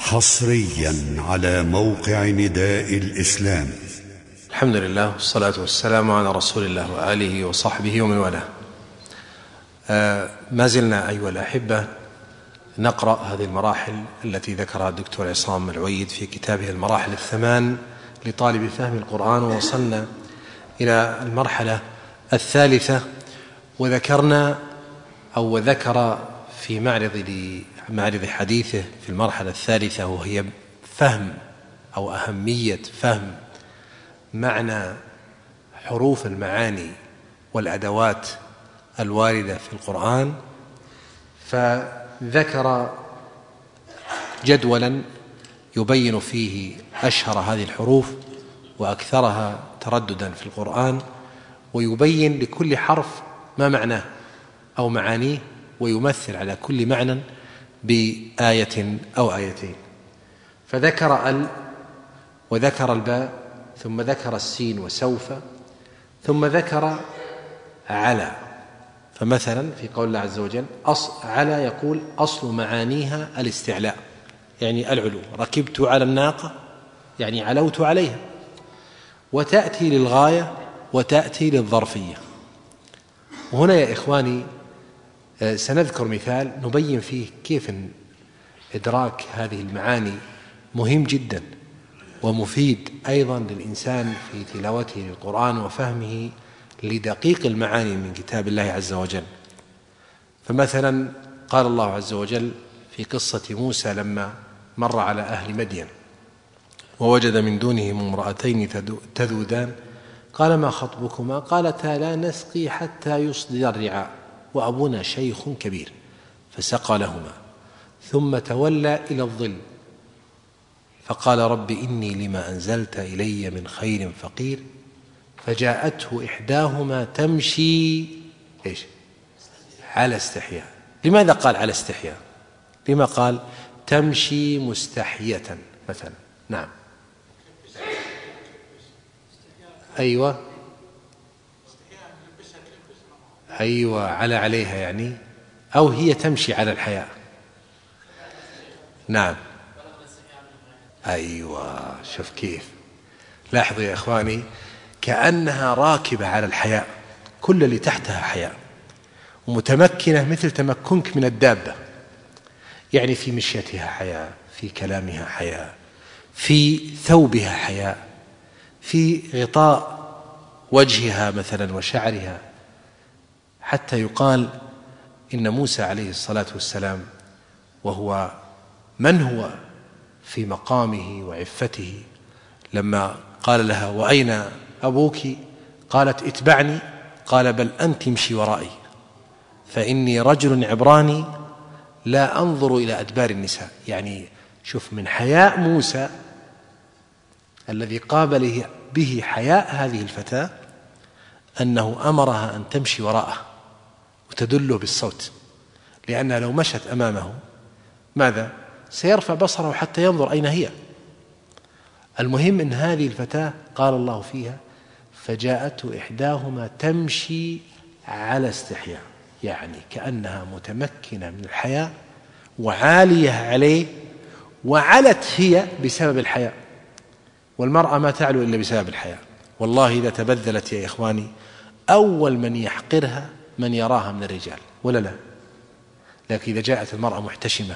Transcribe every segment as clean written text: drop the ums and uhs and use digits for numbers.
حصريا على موقع نداء الإسلام. الحمد لله والصلاة والسلام على رسول الله وآله وصحبه ومن والاه. ما زلنا أيها الأحبة نقرأ هذه المراحل التي ذكرها الدكتور عصام العويد في كتابه المراحل الثمان لطالب فهم القرآن، ووصلنا إلى المرحلة الثالثة، وذكرنا أو ذكر في معرض حديثه في المرحلة الثالثة، وهي فهم أو أهمية فهم معنى حروف المعاني والأدوات الواردة في القرآن. فذكر جدولا يبين فيه أشهر هذه الحروف وأكثرها ترددا في القرآن، ويبين لكل حرف ما معناه أو معانيه، ويمثل على كل معنى بآية أو آيتين. فذكر ال، وذكر الباء، ثم ذكر السين وسوف، ثم ذكر على. فمثلا في قول الله عز وجل على يقول أصل معانيها الاستعلاء، يعني العلو. ركبت على الناقة يعني علوت عليها. وتأتي للغاية وتأتي للظرفية. وهنا يا إخواني سنذكر مثال نبين فيه كيف إدراك هذه المعاني مهم جدا ومفيد أيضا للإنسان في تلاوته للقرآن وفهمه لدقيق المعاني من كتاب الله عز وجل. فمثلا قال الله عز وجل في قصة موسى لما مر على أهل مدين ووجد من دونهم امرأتين تذودان قال ما خطبكما؟ قالتا لا نسقي حتى يصدر الرعاء وأبونا شيخ كبير، فسقى لهما ثم تولى إلى الظل فقال رب إني لما أنزلت إلي من خير فقير، فجاءته إحداهما تمشي على استحياء. لماذا قال على استحياء؟ لما قال تمشي مستحية مثلا؟ نعم، أيوة عليها يعني، أو هي تمشي على الحياء. نعم، أيوة. شوف كيف، لاحظوا يا إخواني، كأنها راكبة على الحياء، كل اللي تحتها حياء، ومتمكنة مثل تمكنك من الدابة، يعني في مشيتها حياء، في كلامها حياء، في ثوبها حياء، في غطاء وجهها مثلا وشعرها، حتى يقال إن موسى عليه الصلاة والسلام وهو من هو في مقامه وعفته لما قال لها وأين أبوك؟ قالت اتبعني، قال بل أنت امشي ورائي فإني رجل عبراني لا أنظر إلى أدبار النساء. يعني شوف من حياء موسى الذي قابل به حياء هذه الفتاة أنه أمرها أن تمشي وراءه وتدله بالصوت، لأنها لو مشت أمامه ماذا؟ سيرفع بصره حتى ينظر أين هي. المهم أن هذه الفتاة قال الله فيها فجاءته إحداهما تمشي على استحياء، يعني كأنها متمكنة من الحياء وعالية عليه، وعلت هي بسبب الحياء. والمرأة ما تعلو إلا بسبب الحياء. والله إذا تبذلت يا إخواني أول من يحقرها من يراها من الرجال، ولا لا؟ لكن إذا جاءت المرأة محتشمة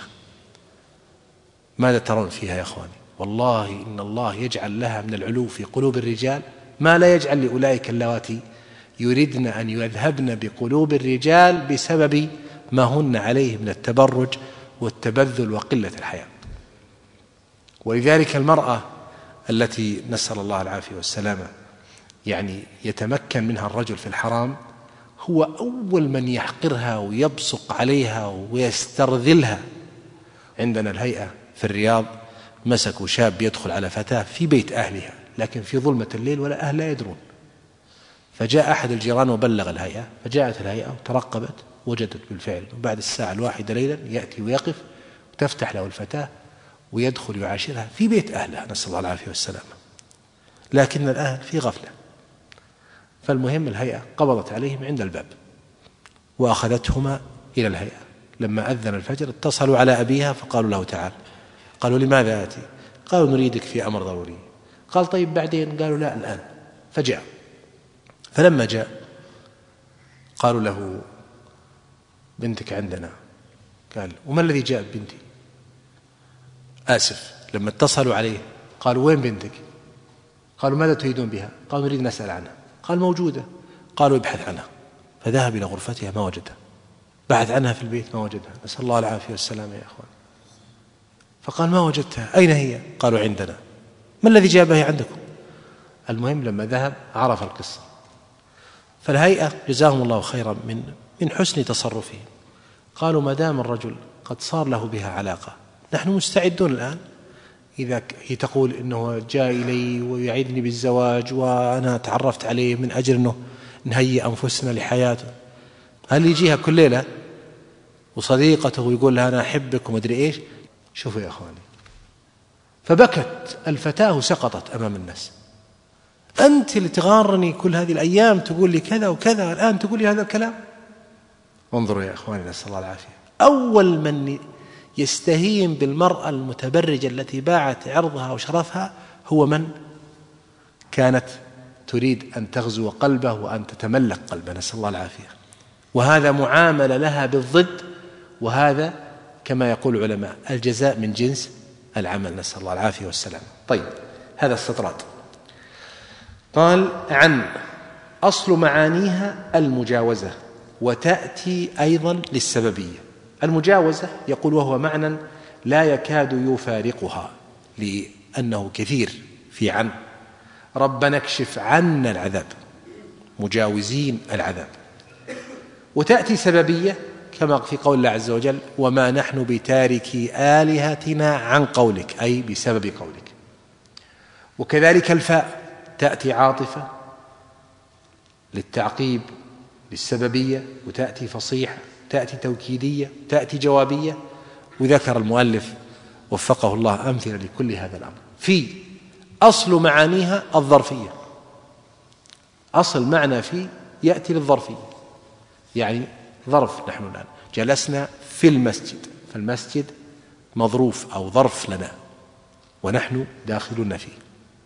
ماذا ترون فيها يا إخواني؟ والله إن الله يجعل لها من العلو في قلوب الرجال ما لا يجعل لأولئك اللواتي يريدن أن يذهبن بقلوب الرجال بسبب ما هن عليه من التبرج والتبذل وقلة الحياء. ولذلك المرأة التي نسأل الله العافية والسلامة يعني يتمكن منها الرجل في الحرام هو أول من يحقرها ويبصق عليها ويسترذلها. عندنا الهيئة في الرياض مسكوا شاب يدخل على فتاة في بيت أهلها لكن في ظلمة الليل ولا أهل لا يدرون، فجاء أحد الجيران وبلغ الهيئة، فجاءت الهيئة وترقبت وجدت بالفعل، وبعد الساعة 1 ليلا يأتي ويقف وتفتح له الفتاة ويدخل يعاشرها في بيت أهلها نسأل الله العافية والسلامة، لكن الأهل في غفلة. فالمهم الهيئة قبضت عليهم عند الباب وأخذتهما إلى الهيئة. لما أذن الفجر اتصلوا على أبيها فقالوا له تعال، قالوا لماذا آتي؟ قالوا نريدك في أمر ضروري. قال طيب بعدين؟ قالوا لا الآن. فجاء. فلما جاء قالوا له بنتك عندنا. قال وما الذي جاء ببنتي؟ آسف. لما اتصلوا عليه قالوا وين بنتك؟ قالوا ماذا تريدون بها؟ قالوا نريد نسأل عنها. قال موجودة. قالوا ابحث عنها. فذهب إلى غرفتها ما وجدها. بحث عنها في البيت ما وجدها. نسأل الله العافية والسلامة يا أخوان. فقال ما وجدتها، أين هي؟ قالوا عندنا. ما الذي جابها عندكم؟ المهم لما ذهب عرف القصة. فالهيئة جزاهم الله خيرا من حسن تصرفهم قالوا ما دام الرجل قد صار له بها علاقة نحن مستعدون الآن، إذا هي تقول إنه جاء إلي ويعدني بالزواج وأنا تعرفت عليه من أجل أنه نهيئ أنفسنا لحياته، هل يجيها كل ليلة وصديقته ويقول لها أنا أحبك ومدري إيش؟ شوفوا يا أخواني. فبكت الفتاة وسقطت أمام الناس. أنت اللي تغارني كل هذه الأيام تقول لي كذا وكذا، الآن تقول لي هذا الكلام؟ انظروا يا أخواني، نسأل الله العافية. أول من يستهين بالمرأة المتبرجة التي باعت عرضها وشرفها هو من كانت تريد أن تغزو قلبه وأن تتملك قلبه، نسأل الله العافية. وهذا معاملة لها بالضد، وهذا كما يقول العلماء الجزاء من جنس العمل، نسأل الله العافية والسلام. طيب هذا استطراد. قال عن أصل معانيها المجاوزة، وتأتي أيضا للسببية. المجاوزة يقول وهو معنى لا يكاد يفارقها لأنه كثير في عن. ربنا اكشف عنا العذاب، مجاوزين العذاب. وتأتي سببية كما في قول الله عز وجل وما نحن بتاركي آلهتنا عن قولك، أي بسبب قولك. وكذلك الفاء تأتي عاطفة للتعقيب للسببية، وتأتي فصيحة، تأتي توكيدية، تأتي جوابية. وذكر المؤلف وفقه الله أمثلة لكل هذا الأمر. في أصل معانيها الظرفية، أصل معنى في يأتي للظرفية، يعني ظرف. نحن الآن جلسنا في المسجد، فالمسجد مظروف أو ظرف لنا ونحن داخلون فيه.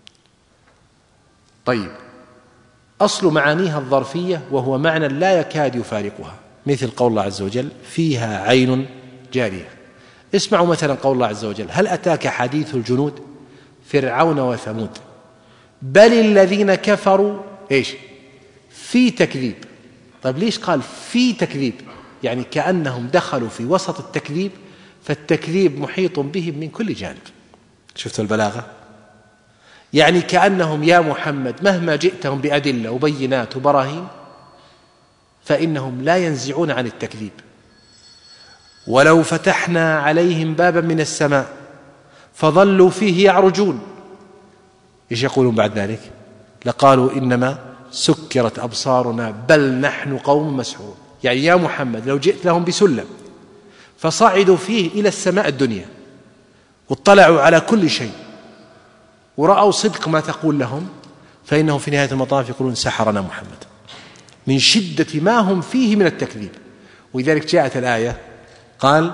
طيب أصل معانيها الظرفية وهو معنى لا يكاد يفارقها، مثل قول الله عز وجل فيها عين جارية. اسمعوا مثلا قول الله عز وجل هل أتاك حديث الجنود فرعون وثمود بل الذين كفروا إيش في تكذيب. طيب ليش قال في تكذيب؟ يعني كأنهم دخلوا في وسط التكذيب، فالتكذيب محيط بهم من كل جانب. شفتوا البلاغة؟ يعني كأنهم يا محمد مهما جئتهم بأدلة وبينات وبراهين فإنهم لا ينزعون عن التكذيب. ولو فتحنا عليهم بابا من السماء فظلوا فيه يعرجون، إيش يقولون بعد ذلك؟ لقالوا إنما سكرت أبصارنا بل نحن قوم مسحورون. يعني يا محمد لو جئت لهم بسلم فصعدوا فيه إلى السماء الدنيا واطلعوا على كل شيء ورأوا صدق ما تقول لهم، فإنهم في نهاية المطاف يقولون سحرنا محمد، من شدة ما هم فيه من التكذيب. ولذلك جاءت الآية قال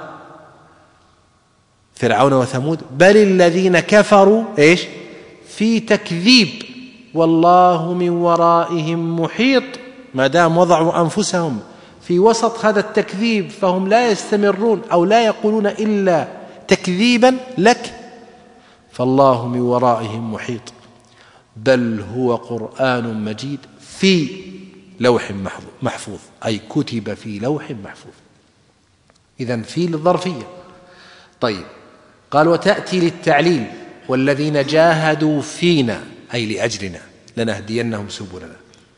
فرعون وثمود بل الذين كفروا إيش في تكذيب والله من ورائهم محيط. ما دام وضعوا أنفسهم في وسط هذا التكذيب فهم لا يستمرون أو لا يقولون إلا تكذيبا لك، فالله من ورائهم محيط. بل هو قرآن مجيد في لوح محفوظ، أي كتب في لوح محفوظ. إذن في للظرفية. طيب قال وتأتي للتعليل والذين جاهدوا فينا أي لأجلنا لنهدينهم سبلنا.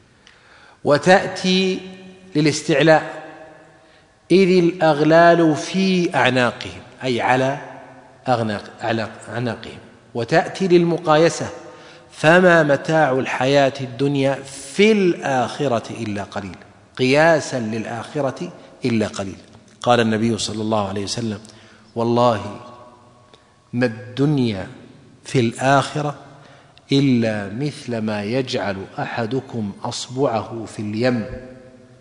وتأتي للاستعلاء إذ الأغلال في أعناقهم أي على أعناقهم. وتأتي للمقايسة فما متاع الحياة الدنيا في الآخرة إلا قليل، قياسا للآخرة إلا قليل. قال النبي صلى الله عليه وسلم والله ما الدنيا في الآخرة إلا مثل ما يجعل أحدكم أصبعه في اليم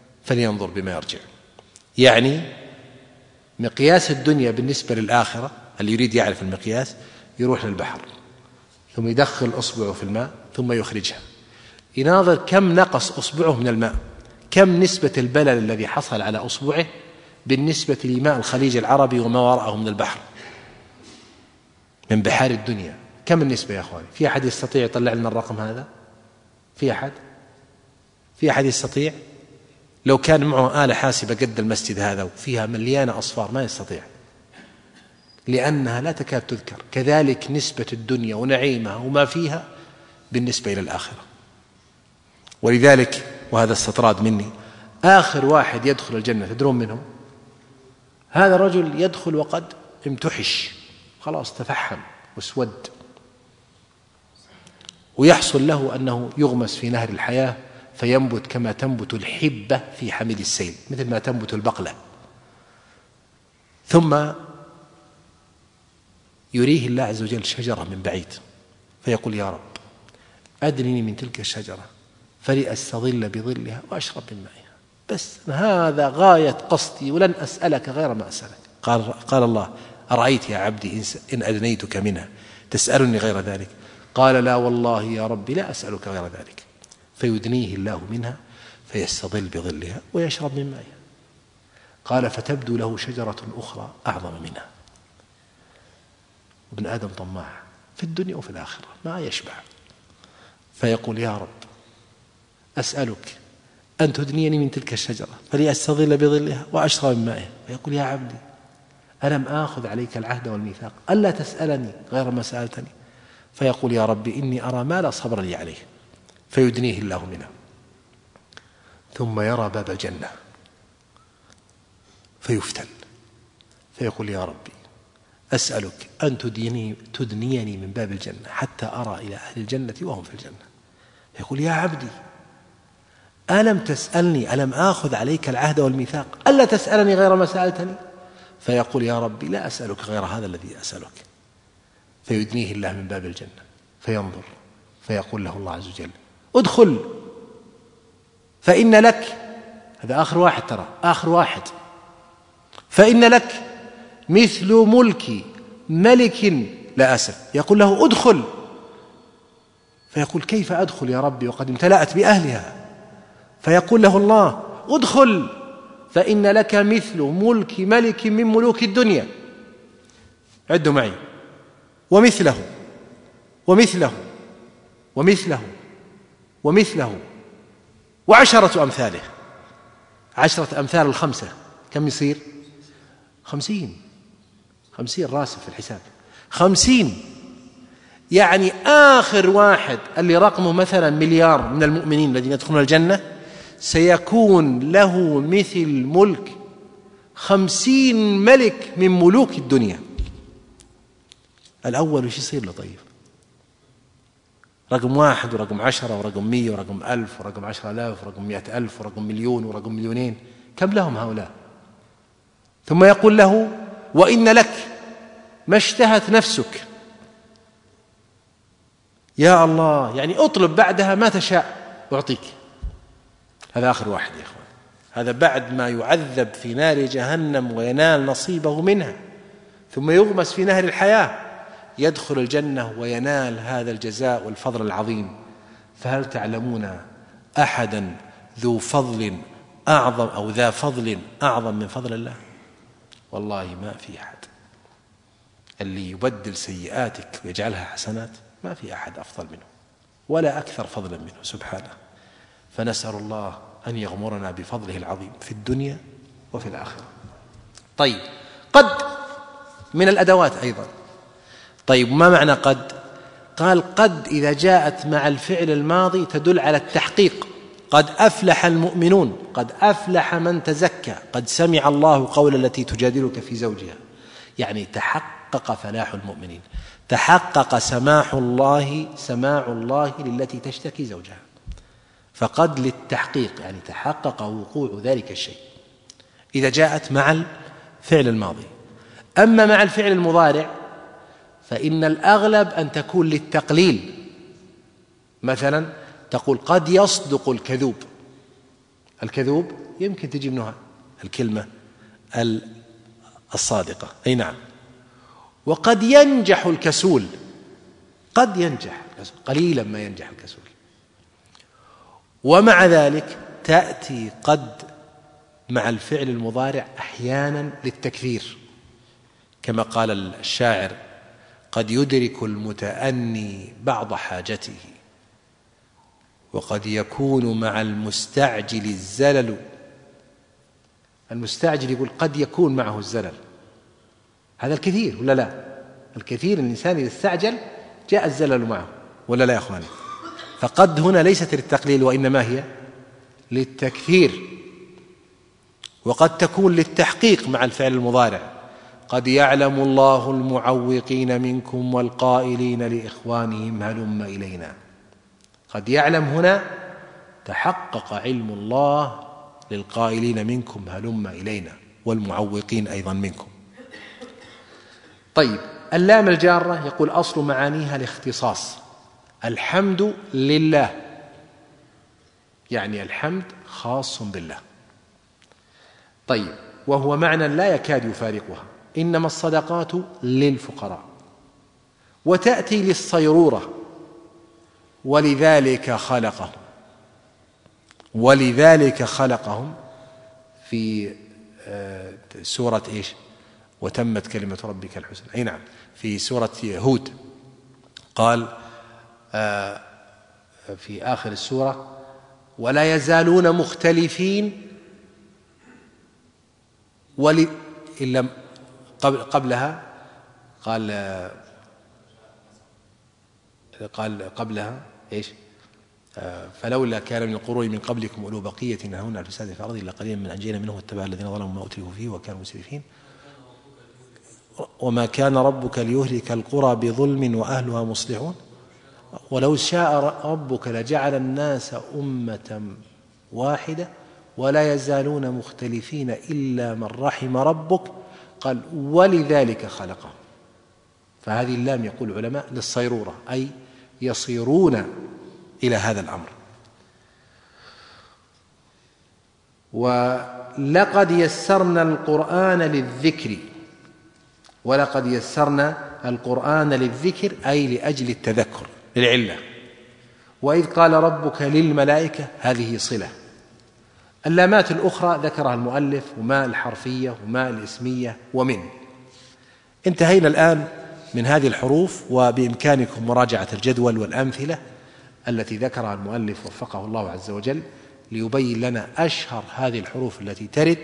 فلينظر بما يرجع. يعني مقياس الدنيا بالنسبة للآخرة اللي يريد يعرف المقياس يروح للبحر ثم يدخل أصبعه في الماء ثم يخرجها، يناظر كم نقص أصبعه من الماء، كم نسبة البلل الذي حصل على أصبعه بالنسبة لماء الخليج العربي وما وراءه من البحر من بحار الدنيا. كم النسبة يا أخواني؟ في أحد يستطيع يطلع لنا الرقم هذا؟ في أحد يستطيع؟ لو كان معه آلة حاسبة قد المسجد هذا وفيها مليانة أصفار ما يستطيع، لأنها لا تكاد تذكر. كذلك نسبة الدنيا ونعيمها وما فيها بالنسبة إلى الآخرة. ولذلك، وهذا استطراد مني، آخر واحد يدخل الجنة تدرون منه؟ هذا الرجل يدخل وقد امتحش، خلاص تفحم واسود، ويحصل له أنه يغمس في نهر الحياة فينبت كما تنبت الحبة في حميد السيل، مثل ما تنبت البقلة. ثم يريه الله عز وجل شجرة من بعيد فيقول يا رب أدنني من تلك الشجرة فلأستظل بظلها وأشرب من مائها، بس هذا غاية قصدي ولن أسألك غير ما أسألك. قال الله أرأيت يا عبدي إن أدنيتك منها تسألني غير ذلك؟ قال لا والله يا ربي لا أسألك غير ذلك. فيدنيه الله منها فيستظل بظلها ويشرب من مائها. قال فتبدو له شجرة أخرى أعظم منها. ابن آدم طماع في الدنيا وفي الآخرة ما يشبع، فيقول يا رب أسألك أن تدنيني من تلك الشجرة فلأستظل بظلها وأشرب من مائها. فيقول يا عبدي ألم آخذ عليك العهد والميثاق ألا تسألني غير ما سألتني؟ فيقول يا ربي إني أرى ما لا صبر لي عليه. فيدنيه الله منها. ثم يرى باب الجنة فيفتن فيقول يا ربي أسألك أن تدنيني من باب الجنة حتى أرى إلى أهل الجنة وهم في الجنة. يقول يا عبدي ألم تسألني ألم آخذ عليك العهد والميثاق ألا تسألني غير ما سألتني؟ فيقول يا ربي لا أسألك غير هذا الذي أسألك. فيدنيه الله من باب الجنة فينظر فيقول له الله عز وجل ادخل فإن لك، هذا آخر واحد ترى، آخر واحد، فإن لك مثل ملك ملك لا أسف. يقول له ادخل، فيقول كيف أدخل يا ربي وقد امتلأت بأهلها؟ فيقول له الله ادخل فإن لك مثل ملك ملك من ملوك الدنيا. عدوا معي، ومثله ومثله ومثله ومثله وعشرة أمثاله. 10 أمثال الخمسة كم يصير؟ 50 راسب في الحساب 50. يعني آخر واحد اللي رقمه مثلا مليار من المؤمنين الذين يدخلون الجنة سيكون له مثل ملك 50 ملك من ملوك الدنيا. الأول وش يصير له؟ طيب رقم 1 ورقم 10 ورقم 100 ورقم 1000 ورقم 10,000 ورقم 100,000 ورقم 1,000,000 ورقم 2,000,000. كم لهم هؤلاء؟ ثم يقول له وإن لك ما اشتهت نفسك. يا الله، يعني اطلب بعدها ما تشاء أعطيك. هذا آخر واحد يا إخوان، هذا بعد ما يعذب في نار جهنم وينال نصيبه منها ثم يغمس في نهر الحياة يدخل الجنة وينال هذا الجزاء والفضل العظيم. فهل تعلمون أحدا ذو فضل أعظم أو ذا فضل أعظم من فضل الله؟ والله ما في أحد. اللي يبدل سيئاتك ويجعلها حسنات ما في أحد أفضل منه ولا أكثر فضلا منه سبحانه. فنسأل الله أن يغمرنا بفضله العظيم في الدنيا وفي الآخرة. طيب، قد من الأدوات أيضا. طيب ما معنى قد؟ قال قد إذا جاءت مع الفعل الماضي تدل على التحقيق. قد أفلح المؤمنون، قد أفلح من تزكى، قد سمع الله قول التي تجادلك في زوجها. يعني تحقق فلاح المؤمنين، تحقق سماع الله للتي تشتكي زوجها. فقد للتحقيق، يعني تحقق وقوع ذلك الشيء إذا جاءت مع الفعل الماضي. أما مع الفعل المضارع فإن الأغلب أن تكون للتقليل. مثلا تقول قد يصدق الكذوب. الكذوب يمكن تجي منها الكلمة الصادقة، أي نعم. وقد ينجح الكسول، قد ينجح الكسول، قليلا ما ينجح الكسول. ومع ذلك تأتي قد مع الفعل المضارع أحيانا للتكثير، كما قال الشاعر: قد يدرك المتأني بعض حاجته، وقد يكون مع المستعجل الزلل. المستعجل يقول قد يكون معه الزلل، هذا الكثير ولا لا؟ الكثير الإنسان إذا استعجل جاء الزلل معه ولا لا يا أخواني؟ فقد هنا ليست للتقليل وإنما هي للتكثير. وقد تكون للتحقيق مع الفعل المضارع: قد يعلم الله المعوقين منكم والقائلين لإخوانهم هلم إلينا. قد يعلم هنا تحقق علم الله للقائلين منكم هلم إلينا، والمعوقين أيضا منكم. طيب، اللام الجارة يقول أصل معانيها الاختصاص. الحمد لله، يعني الحمد خاص بالله. طيب، وهو معنى لا يكاد يفارقها. إنما الصدقات للفقراء. وتأتي للصيرورة: ولذلك خلقهم. ولذلك خلقهم في سورة إيش؟ وتمت كلمة ربك الحسنى. أي نعم، في سورة هود قال في آخر السورة: ولا يزالون مختلفين إلا قبلها قال قبلها إيش؟ فلولا كان من القرون من قبلكم أولو بقية ينهون عن الفساد في الأرض إلا قليلا من أنجينا منهم واتبع الذين ظلموا ما أترفوا فيه وكانوا مسرفين. وما كان ربك ليهلك القرى بظلم وأهلها مصلحون ولو شاء ربك لجعل الناس أمة واحدة ولا يزالون مختلفين إلا من رحم ربك. قال ولذلك خلقهم. فهذه اللام يقول العلماء للصيرورة، أي يصيرون إلى هذا الأمر. ولقد يسرنا القرآن للذكر. ولقد يسرنا القرآن للذكر أي لأجل التذكر، للعلة. وإذ قال ربك للملائكة، هذه صلة. اللامات الأخرى ذكرها المؤلف: وما الحرفية وما الاسمية ومن. انتهينا الآن من هذه الحروف، وبإمكانكم مراجعة الجدول والأمثلة التي ذكرها المؤلف وفقه الله عز وجل ليبين لنا أشهر هذه الحروف التي ترد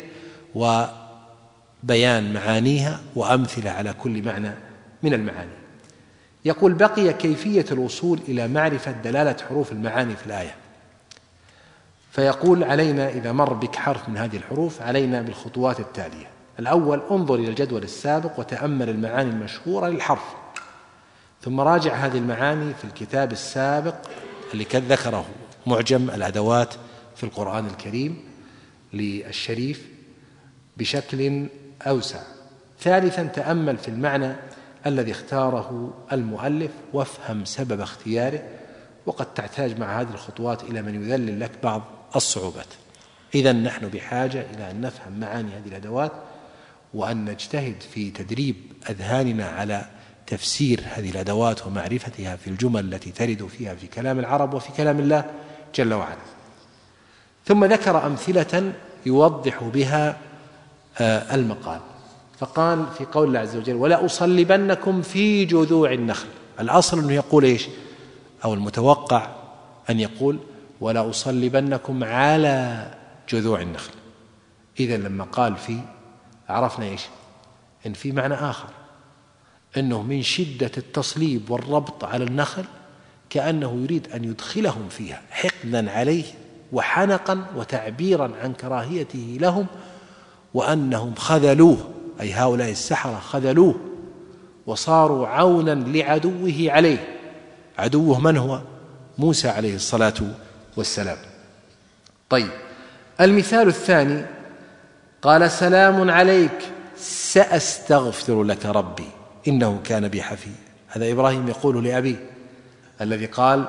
وبيان معانيها وأمثلة على كل معنى من المعاني. يقول: بقي كيفية الوصول إلى معرفة دلالة حروف المعاني في الآية. فيقول: علينا إذا مر بك حرف من هذه الحروف علينا بالخطوات التالية. الأول: انظر إلى الجدول السابق وتأمل المعاني المشهورة للحرف، ثم راجع هذه المعاني في الكتاب السابق اللي ذكره معجم الأدوات في القرآن الكريم للشريف بشكل أوسع. ثالثا: تأمل في المعنى الذي اختاره المؤلف وافهم سبب اختياره، وقد تحتاج مع هذه الخطوات إلى من يذلل لك بعض الصعوبات. إذن نحن بحاجة إلى أن نفهم معاني هذه الأدوات، وأن نجتهد في تدريب أذهاننا على تفسير هذه الأدوات ومعرفتها في الجمل التي ترد فيها في كلام العرب وفي كلام الله جل وعلا. ثم ذكر أمثلة يوضح بها المقال، فقال في قول الله عز وجل: ولا أصلبنكم في جذوع النخل. الأصل أنه يقول إيش؟ أو المتوقع أن يقول: ولا أصلبنكم على جذوع النخل. إذن لما قال في، عرفنا إيش؟ إن في معنى آخر، أنه من شدة التصليب والربط على النخل كأنه يريد أن يدخلهم فيها حقدا عليه وحنقا وتعبيرا عن كراهيته لهم، وأنهم خذلوه، أي هؤلاء السحرة خذلوه وصاروا عونا لعدوه عليه. عدوه من هو؟ موسى عليه الصلاة والسلام. طيب، المثال الثاني: قال: سلام عليك سأستغفر لك ربي إنه كان بي حفيا. هذا إبراهيم يقول لأبيه الذي قال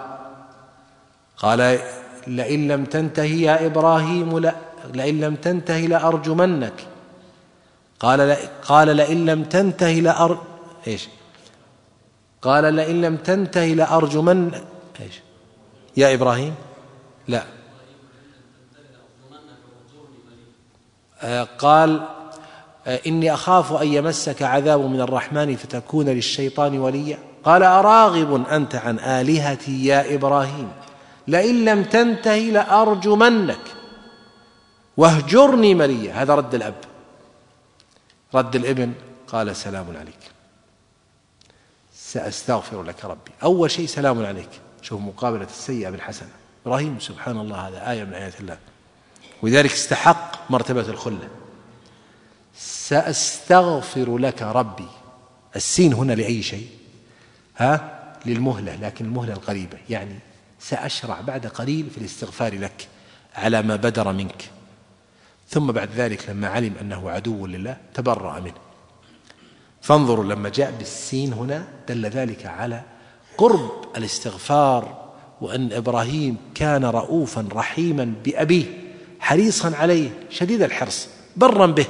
لئن لم تنتهي يا إبراهيم لئن لم تنتهي لأرجمنك. قال لئن لم تنتهي إيش؟ قال لئن لم تنتهي لأرجمن إيش؟ يا إبراهيم لا قال إني أخاف أن يمسك عذاب من الرحمن فتكون للشيطان وليا قال أراغب أنت عن آلهتي يا إبراهيم لئن لم تنتهي لأرجمنك واهجرني مليا. هذا رد الأب. رد الابن قال سلام عليك سأستغفر لك ربي. أول شيء سلام عليك. شوف مقابلة السيئة بالحسنة. إبراهيم سبحان الله هذا آية من آيات الله، ولذلك استحق مرتبة الخلة. سأستغفر لك ربي. السين هنا لأي شيء؟ للمهلة، لكن المهلة القريبة، يعني سأشرع بعد قليل في الاستغفار لك على ما بدر منك. ثم بعد ذلك لما علم أنه عدو لله تبرأ منه. فانظروا لما جاء بالسين هنا دل ذلك على قرب الاستغفار، وأن إبراهيم كان رؤوفا رحيما بأبيه حريصا عليه شديد الحرص برا به.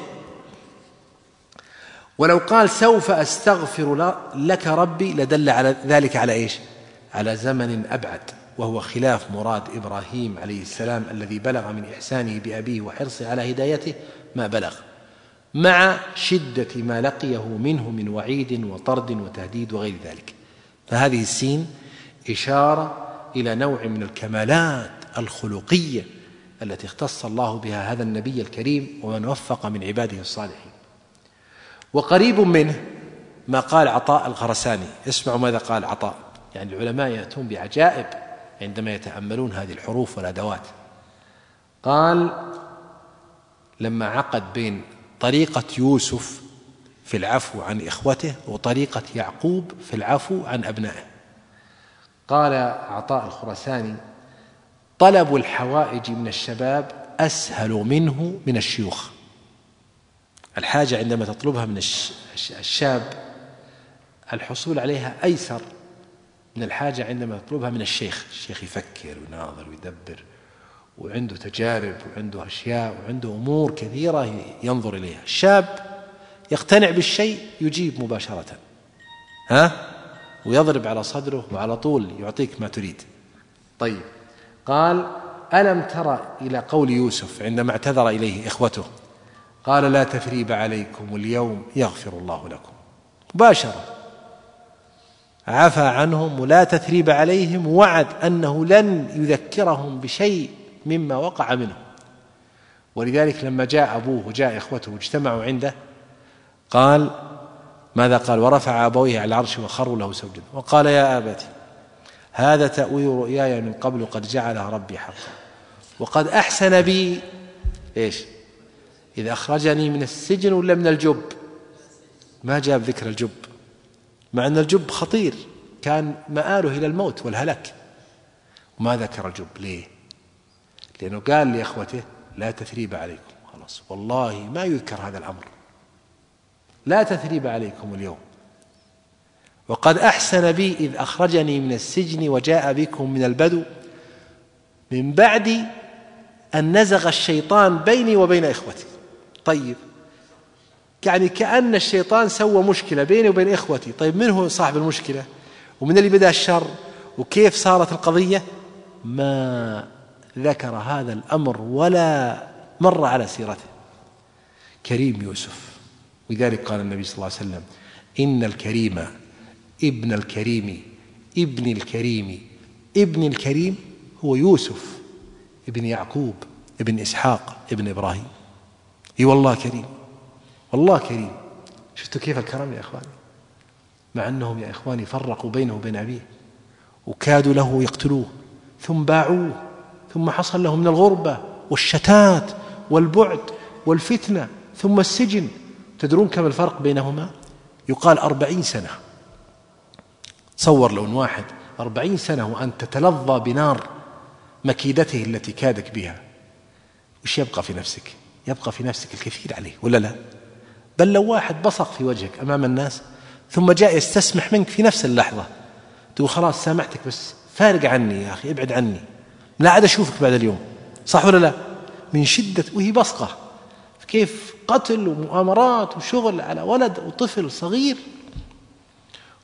ولو قال سوف أستغفر لك ربي لدل على ذلك على إيش؟ على زمن أبعد، وهو خلاف مراد إبراهيم عليه السلام الذي بلغ من إحسانه بأبيه وحرصه على هدايته ما بلغ، مع شدة ما لقيه منه من وعيد وطرد وتهديد وغير ذلك. فهذه السين إشارة إلى نوع من الكمالات الخلقية التي اختص الله بها هذا النبي الكريم ومن وفق من عباده الصالحين. وقريب منه ما قال عطاء الخرساني. اسمعوا ماذا قال عطاء. يعني العلماء يأتون بعجائب عندما يتأملون هذه الحروف والأدوات. قال لما عقد بين طريقة يوسف في العفو عن إخوته وطريقة يعقوب في العفو عن أبنائه، قال عطاء الخرساني طلب الحوائج من الشباب أسهل منه من الشيوخ. الحاجة عندما تطلبها من الشاب الحصول عليها أيسر من الحاجة عندما تطلبها من الشيخ. الشيخ يفكر ويناظر ويدبر وعنده تجارب وعنده أشياء وعنده أمور كثيرة ينظر إليها. الشاب يقتنع بالشيء يجيب مباشرة ويضرب على صدره وعلى طول يعطيك ما تريد. طيب قال ألم ترى إلى قول يوسف عندما اعتذر إليه إخوته قال لا تثريب عليكم اليوم يغفر الله لكم. مباشرة عفى عنهم ولا تثريب عليهم، وعد أنه لن يذكرهم بشيء مما وقع منه. ولذلك لما جاء أبوه وجاء إخوته واجتمعوا عنده قال ماذا قال؟ ورفع أبويه على العرش وخروا له سجدا وقال يا أبتي هذا تأويل رؤياي من قبل قد جعلها ربي حقا وقد أحسن بي إيش؟ إذ أخرجني من السجن ولا من الجب. ما جاب ذكر الجب، مع أن الجب خطير كان مآله إلى الموت والهلاك، وما ذكر الجب. ليه؟ لأنه قال لأخوته لا تثريب عليكم، خلاص والله ما يذكر هذا الأمر، لا تثريب عليكم اليوم. وقد أحسن بي إذ أخرجني من السجن وجاء بكم من البدو من بعد أن نزغ الشيطان بيني وبين إخوتي. طيب يعني كأن الشيطان سوى مشكلة بيني وبين إخوتي. طيب من هو صاحب المشكلة ومن اللي بدأ الشر وكيف صارت القضية؟ ما ذكر هذا الأمر ولا مر على سيرته. كريم يوسف. ولذلك قال النبي صلى الله عليه وسلم إن الكريم ابن الكريم ابن الكريم ابن الكريم هو يوسف ابن يعقوب ابن إسحاق ابن إبراهيم. اي والله كريم، والله كريم. شفتوا كيف الكرم يا إخواني؟ مع أنهم يا إخواني فرقوا بينه وبين أبيه وكادوا له يقتلوه ثم باعوه، ثم حصل له من الغربة والشتات والبعد والفتنة ثم السجن. تدرون كم الفرق بينهما؟ يقال 40 سنة. تصور لو أن واحد 40 سنة وأن تتلظى بنار مكيدته التي كادك بها، وش يبقى في نفسك؟ يبقى في نفسك الكثير عليه ولا لا؟ بل لو واحد بصق في وجهك أمام الناس ثم جاء يستسمح منك في نفس اللحظة تقول خلاص سامحتك بس فارق عني يا أخي، ابعد عني، لا عاد أشوفك بعد اليوم، صح ولا لا؟ من شدة وهي بصقة. كيف قتل ومؤامرات وشغل على ولد وطفل صغير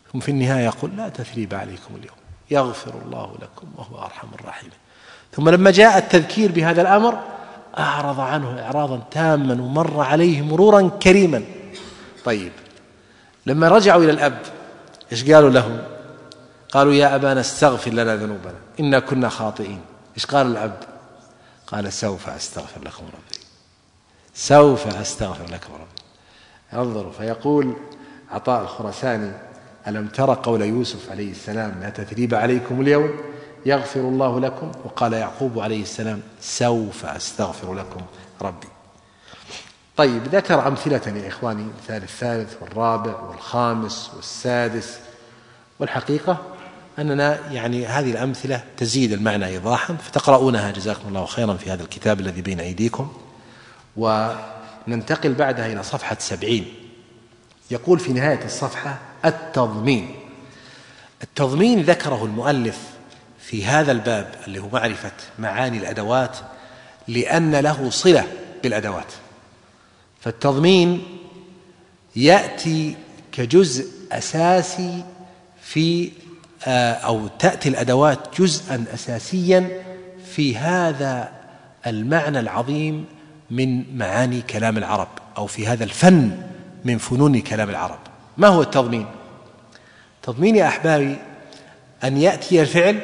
ثم في النهاية يقول لا تثريب عليكم اليوم يغفر الله لكم وهو أرحم الراحمين. ثم لما جاء التذكير بهذا الأمر أعرض عنه إعراضا تاما ومر عليه مرورا كريما. طيب لما رجعوا إلى الأب إيش قالوا له؟ قالوا يا أبانا استغفر لنا ذنوبنا إنا كنا خاطئين. إيش قال الأب؟ قال سوف أستغفر لكم ربي، سوف أستغفر لكم ربي. انظروا، فيقول عطاء الخرساني ألم ترى قول يوسف عليه السلام لا تثريب عليكم اليوم يغفر الله لكم، وقال يعقوب عليه السلام سوف أستغفر لكم ربي. طيب ذكر أمثلة يا إخواني، مثال الثالث والرابع والخامس والسادس، والحقيقة أننا يعني هذه الأمثلة تزيد المعنى إيضاحا، فتقرؤونها جزاكم الله خيرا في هذا الكتاب الذي بين أيديكم. وننتقل بعدها إلى صفحة 70. يقول في نهاية الصفحة التضمين. التضمين ذكره المؤلف في هذا الباب اللي هو معرفة معاني الأدوات لأن له صلة بالأدوات. فالتضمين يأتي كجزء أساسي في أو تأتي الأدوات جزءا أساسيا في هذا المعنى العظيم من معاني كلام العرب، أو في هذا الفن من فنون كلام العرب. ما هو التضمين؟ التضمين يا أحبابي أن يأتي الفعل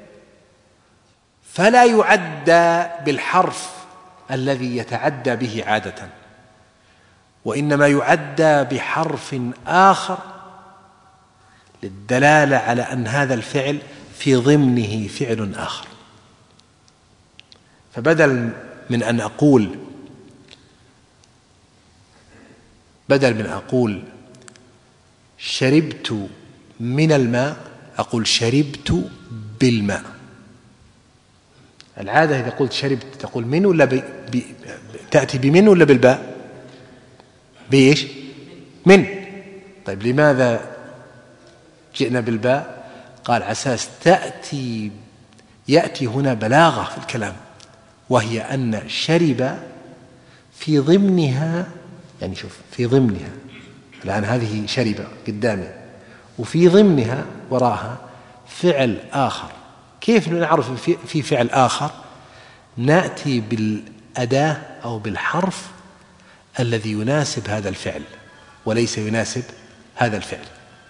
فلا يعدى بالحرف الذي يتعدى به عادة، وإنما يعدى بحرف آخر للدلالة على أن هذا الفعل في ضمنه فعل آخر. فبدل من أن أقول شربت من الماء أقول شربت بالماء. العادة إذا قلت شربت تقول من ولا تأتي بمن ولا بالباء؟ بإيش؟ من. طيب لماذا جئنا بالباء؟ قال عساس يأتي هنا بلاغة في الكلام، وهي أن شرب في ضمنها، يعني شوف في ضمنها الآن هذه شرب قدامي وفي ضمنها وراها فعل آخر. كيف نعرف في فعل آخر؟ نأتي بالأداة أو بالحرف الذي يناسب هذا الفعل وليس يناسب هذا الفعل.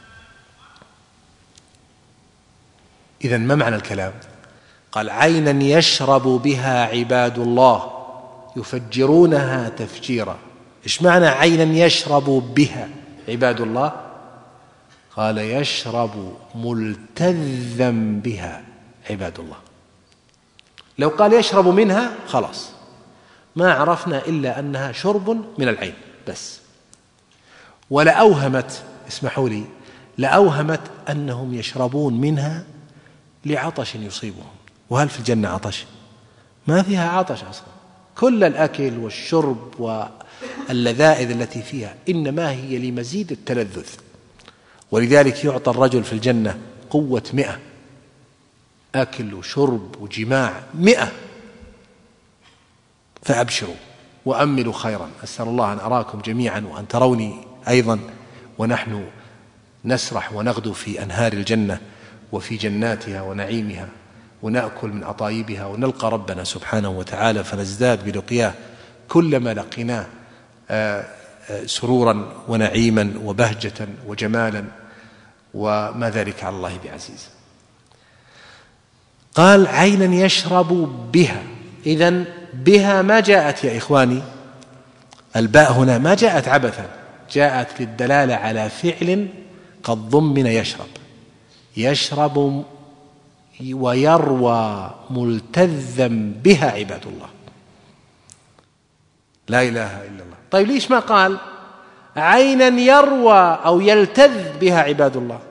إذن ما معنى الكلام؟ قال عينا يشرب بها عباد الله يفجرونها تفجيرا. إيش معنى عينا يشرب بها عباد الله؟ قال يشرب ملتذا بها عباد الله. لو قال يشرب منها خلاص ما عرفنا إلا أنها شرب من العين بس. ولأوهمت، اسمحوا لي، لأوهمت أنهم يشربون منها لعطش يصيبهم. وهل في الجنة عطش؟ ما فيها عطش أصلا. كل الأكل والشرب واللذائذ التي فيها إنما هي لمزيد التلذذ. ولذلك يعطى الرجل في الجنة قوة 100، أكل وشرب وجماع 100. فأبشروا وأملوا خيرا. أسأل الله أن أراكم جميعا وأن تروني أيضا ونحن نسرح ونغدو في أنهار الجنة وفي جناتها ونعيمها، ونأكل من عطايبها، ونلقى ربنا سبحانه وتعالى فنزداد بلقياه كلما لقيناه سرورا ونعيما وبهجة وجمالا، وما ذلك على الله بعزيز. قال عينا يشرب بها. إذن بها ما جاءت يا إخواني، الباء هنا ما جاءت عبثا، جاءت للدلالة على فعل قد ضمن يشرب. يشرب ويروى ملتذا بها عباد الله. لا إله إلا الله. طيب ليش ما قال عينا يروى أو يلتذ بها عباد الله؟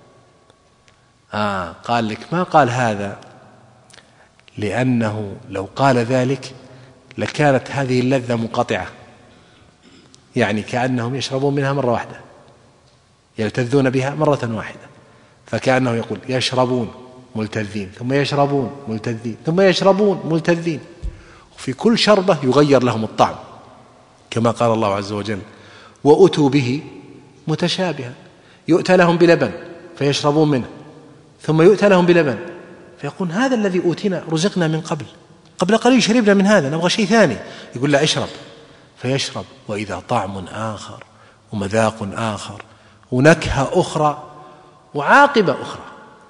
قال لك ما قال هذا لأنه لو قال ذلك لكانت هذه اللذة منقطعة، يعني كأنهم يشربون منها مرة واحدة، يلتذون بها مرة واحدة، فكأنه يقول يشربون ملتذين ثم يشربون ملتذين ثم يشربون ملتذين، وفي كل شربة يغير لهم الطعم كما قال الله عز وجل وأتوا به متشابها. يؤتى لهم بلبن فيشربون منه، ثم يؤتى لهم بلبن فيقول هذا الذي أوتينا رزقنا من قبل قليل شربنا من هذا، نبغى شيء ثاني. يقول لا اشرب، فيشرب، وإذا طعم آخر ومذاق آخر ونكهة أخرى وعاقبة أخرى،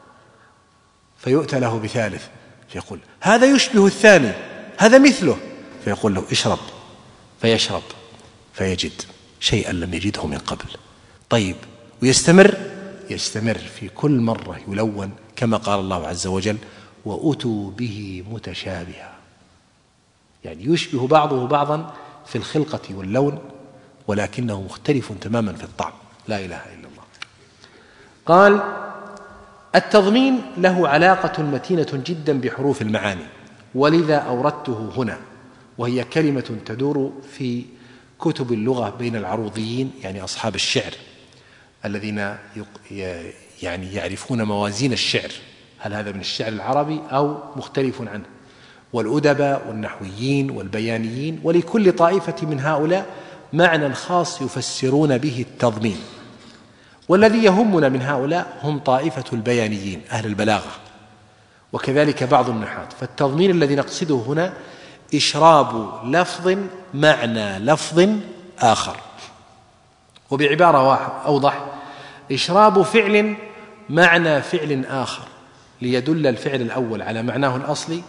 فيؤتى له بثالث فيقول هذا يشبه الثاني، هذا مثله، فيقول له اشرب، فيشرب فيجد شيئا لم يجده من قبل. طيب، ويستمر في كل مرة يلون كما قال الله عز وجل وأتوا به متشابها، يعني يشبه بعضه بعضا في الخلقة واللون ولكنه مختلف تماما في الطعم. لا إله إلا الله. قال التضمين له علاقة متينة جدا بحروف المعاني، ولذا أوردته هنا، وهي كلمة تدور في كتب اللغة بين العروضيين، يعني أصحاب الشعر الذين يعني يعرفون موازين الشعر، هل هذا من الشعر العربي أو مختلف عنه، والأدباء والنحويين والبيانيين، ولكل طائفة من هؤلاء معنى خاص يفسرون به التضمين. والذي يهمنا من هؤلاء هم طائفة البيانيين أهل البلاغة، وكذلك بعض النحاة. فالتضمين الذي نقصده هنا إشراب لفظ معنى لفظ آخر، وبعبارة أوضح إشراب فعل معنى فعل آخر ليدل الفعل الأول على معناه الأصلي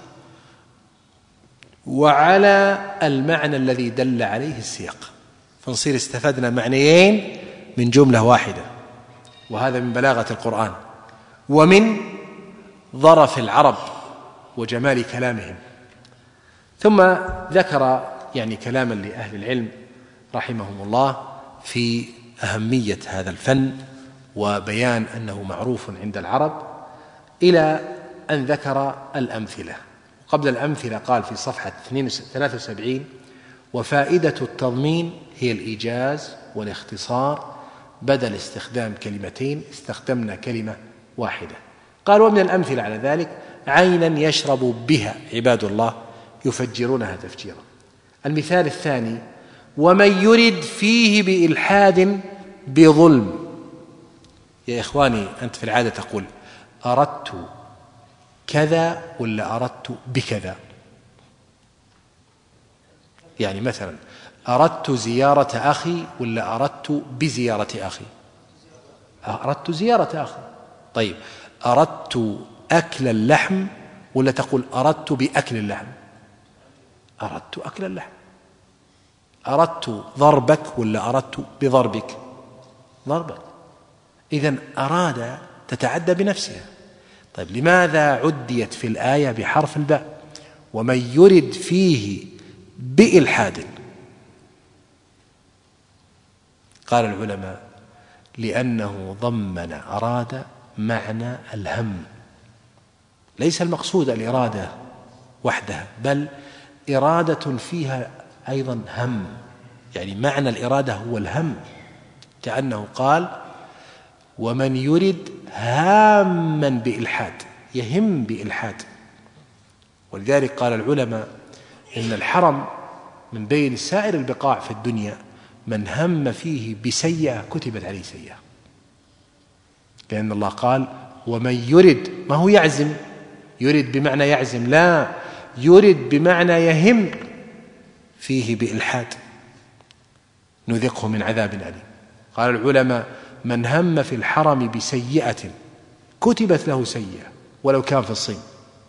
وعلى المعنى الذي دل عليه السياق، فنصير استفدنا معنيين من جملة واحدة، وهذا من بلاغة القرآن ومن ظرف العرب وجمال كلامهم. ثم ذكر يعني كلاما لأهل العلم رحمهم الله في أهمية هذا الفن وبيان أنه معروف عند العرب، إلى أن ذكر الأمثلة. قبل الأمثلة قال في صفحة 73 وفائدة التضمين هي الإيجاز والاختصار، بدل استخدام كلمتين استخدمنا كلمة واحدة. قال ومن الأمثلة على ذلك عينا يشرب بها عباد الله يفجرونها تفجيرا. المثال الثاني ومن يرد فيه بإلحاد بظلم. يا إخواني أنت في العادة تقول أردت كذا ولا أردت بكذا؟ يعني مثلا أردت زيارة أخي ولا أردت بزيارة أخي؟ أردت زيارة أخي. طيب أردت أكل اللحم ولا تقول أردت بأكل اللحم؟ أردت أكل اللحم. أردت ضربك ولا أردت بضربك؟ ضربك. إذن أراد تتعدى بنفسها. طيب لماذا عديت في الآية بحرف الباء ومن يرد فيه بإلحاد؟ قال العلماء لأنه ضمن أراد معنى الهم، ليس المقصود الإرادة وحدها، بل إرادة فيها أيضا هم، يعني معنى الإرادة هو الهم، كأنه قال ومن يرد هاما بإلحاد، يهم بإلحاد. ولذلك قال العلماء إن الحرم من بين سائر البقاع في الدنيا من هم فيه بسيئة كتبت عليه سيئة، لأن الله قال ومن يرد، ما هو يعزم، يرد بمعنى يعزم، لا، يرد بمعنى يهم فيه بإلحاد نذقه من عذاب أليم. قال العلماء من هم في الحرم بسيئة كتبت له سيئة ولو كان في الصين.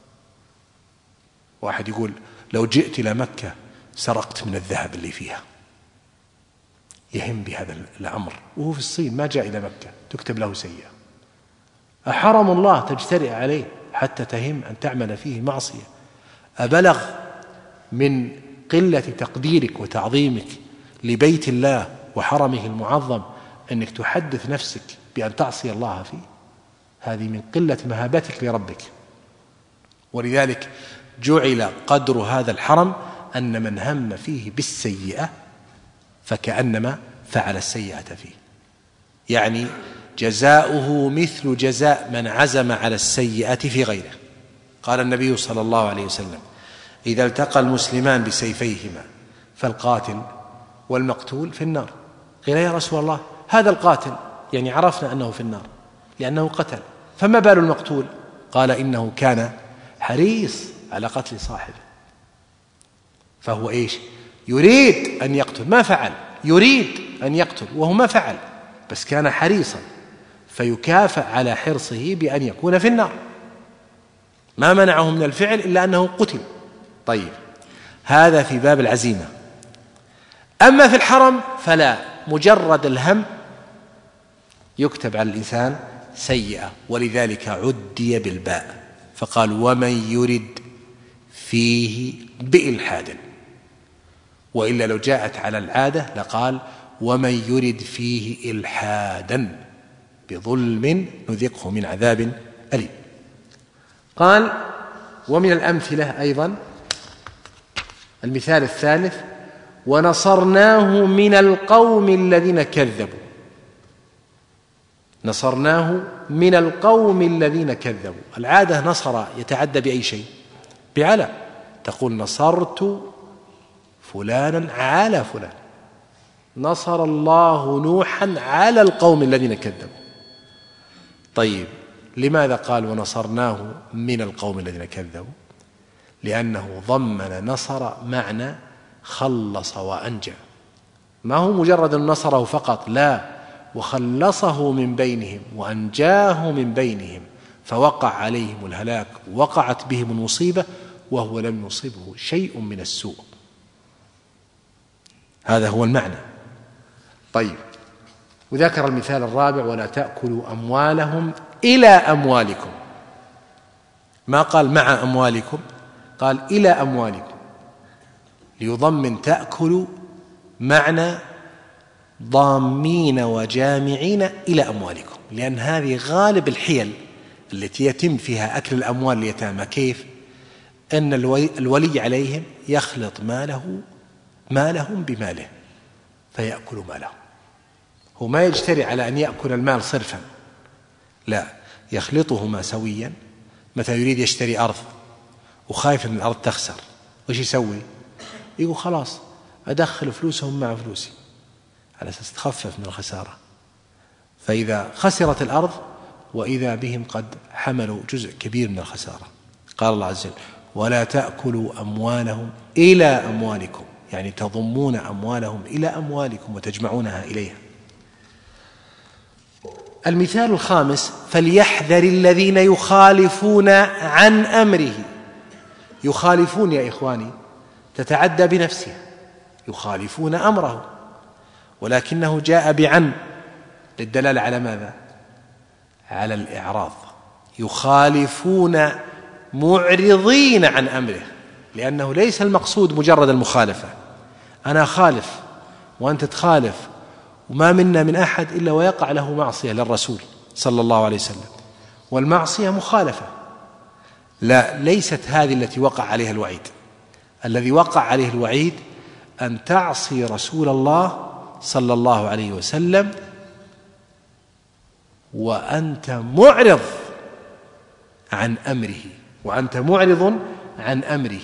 واحد يقول لو جئت إلى مكة سرقت من الذهب اللي فيها، يهم بهذا الأمر وهو في الصين ما جاء إلى مكة، تكتب له سيئة. أحرم الله تجترئ عليه حتى تهم أن تعمل فيه معصية. أبلغ من قلة تقديرك وتعظيمك لبيت الله وحرمه المعظم أنك تحدث نفسك بأن تعصي الله فيه؟ هذه من قلة مهابتك لربك. ولذلك جعل قدر هذا الحرم أن من هم فيه بالسيئة فكأنما فعل السيئة فيه، يعني جزاؤه مثل جزاء من عزم على السيئة في غيره. قال النبي صلى الله عليه وسلم إذا التقى المسلمان بسيفيهما فالقاتل والمقتول في النار. قيل يا رسول الله هذا القاتل يعني عرفنا أنه في النار لأنه قتل. فما بال المقتول؟ قال إنه كان حريص على قتل صاحبه. فهو إيش؟ يريد أن يقتل، ما فعل، يريد أن يقتل وهو ما فعل، بس كان حريصا، فيكافأ على حرصه بأن يكون في النار. ما منعه من الفعل إلا أنه قتل. طيب، هذا في باب العزيمة. أما في الحرم فلا، مجرد الهم يكتب على الإنسان سيئة، ولذلك عدي بالباء، فقال ومن يرد فيه بإلحاد، وإلا لو جاءت على العادة لقال ومن يرد فيه إلحادا بظلم نذقه من عذاب أليم. قال ومن الأمثلة أيضا المثال الثالث ونصرناه من القوم الذين كذبوا. نصرناه من القوم الذين كذبوا. العادة نصر يتعدى بأي شيء؟ بعلى، تقول نصرت فلانا على فلان. نصر الله نوحا على القوم الذين كذبوا. طيب، لماذا قال ونصرناه من القوم الذين كذبوا؟ لأنه ضمن نصر معنى خلص وأنجى، ما هو مجرد نصره فقط، لا، وخلصه من بينهم وأنجاه من بينهم، فوقع عليهم الهلاك، وقعت بهم المصيبة وهو لم يصبه شيء من السوء. هذا هو المعنى. طيب، وذكر المثال الرابع ولا تأكلوا أموالهم إلى أموالكم. ما قال مع أموالكم، قال إلى أموالكم، ليضمن تأكل معنى ضامين وجامعين إلى أموالكم، لأن هذه غالب الحيل التي يتم فيها أكل الأموال اليتامى. كيف؟ أن الولي عليهم يخلط مالهم بماله فيأكل ماله. هو ما يجتري على أن يأكل المال صرفا، لا، يخلطهما سويا. مثلا يريد يشتري أرض وخايف أن الأرض تخسر، وش يسوي؟ يقول خلاص أدخل فلوسهم مع فلوسي على أساس تخفف من الخسارة. فإذا خسرت الأرض وإذا بهم قد حملوا جزء كبير من الخسارة. قال الله عز وجل ولا تأكلوا أموالهم إلى أموالكم، يعني تضمون أموالهم إلى أموالكم وتجمعونها إليها. المثال الخامس فليحذر الذين يخالفون عن أمره. يخالفون يا إخواني تتعدى بنفسها، يخالفون أمره، ولكنه جاء بعن للدلالة على ماذا؟ على الإعراض. يخالفون معرضين عن أمره، لأنه ليس المقصود مجرد المخالفة. أنا خالف وأنت تخالف، وما منا من أحد إلا ويقع له معصية للرسول صلى الله عليه وسلم، والمعصية مخالفة. لا، ليست هذه التي وقع عليها الوعيد. الذي وقع عليه الوعيد أن تعصي رسول الله صلى الله عليه وسلم وأنت معرض عن أمره، وأنت معرض عن أمره،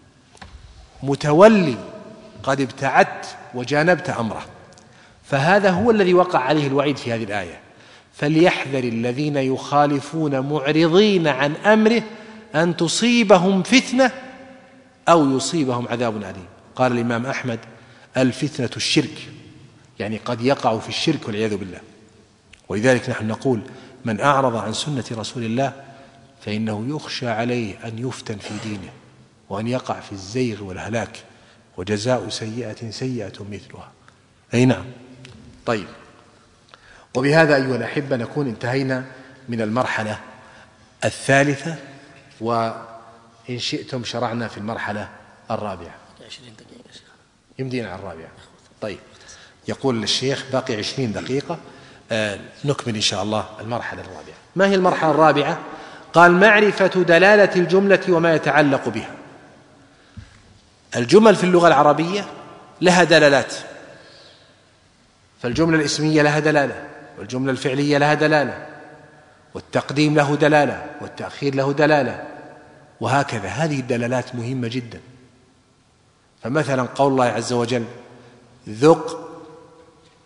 متولي، قد ابتعدت وجانبت أمره. فهذا هو الذي وقع عليه الوعيد في هذه الآية. فليحذر الذين يخالفون معرضين عن أمره أن تصيبهم فتنة أو يصيبهم عذاب أليم. قال الإمام أحمد الفتنة الشرك، يعني قد يقع في الشرك والعياذ بالله. ولذلك نحن نقول من أعرض عن سنة رسول الله فإنه يخشى عليه أن يفتن في دينه وأن يقع في الزيغ والهلاك، وجزاء سيئة سيئة مثلها. أي نعم. طيب، وبهذا أيها الأحبة نكون انتهينا من المرحلة الثالثة، وإن شئتم شرعنا في المرحلة الرابعة. 20 دقيقة شيخ. يمدينا على الرابعة. طيب، يقول الشيخ باقي 20 دقيقة، نكمل إن شاء الله المرحلة الرابعة. ما هي المرحلة الرابعة؟ قال معرفة دلالة الجملة وما يتعلق بها. الجمل في اللغة العربية لها دلالات، فالجملة الاسمية لها دلالة، والجملة الفعلية لها دلالة، والتقديم له دلالة، والتأخير له دلالة، وهكذا. هذه الدلالات مهمة جدا. فمثلا قول الله عز وجل ذق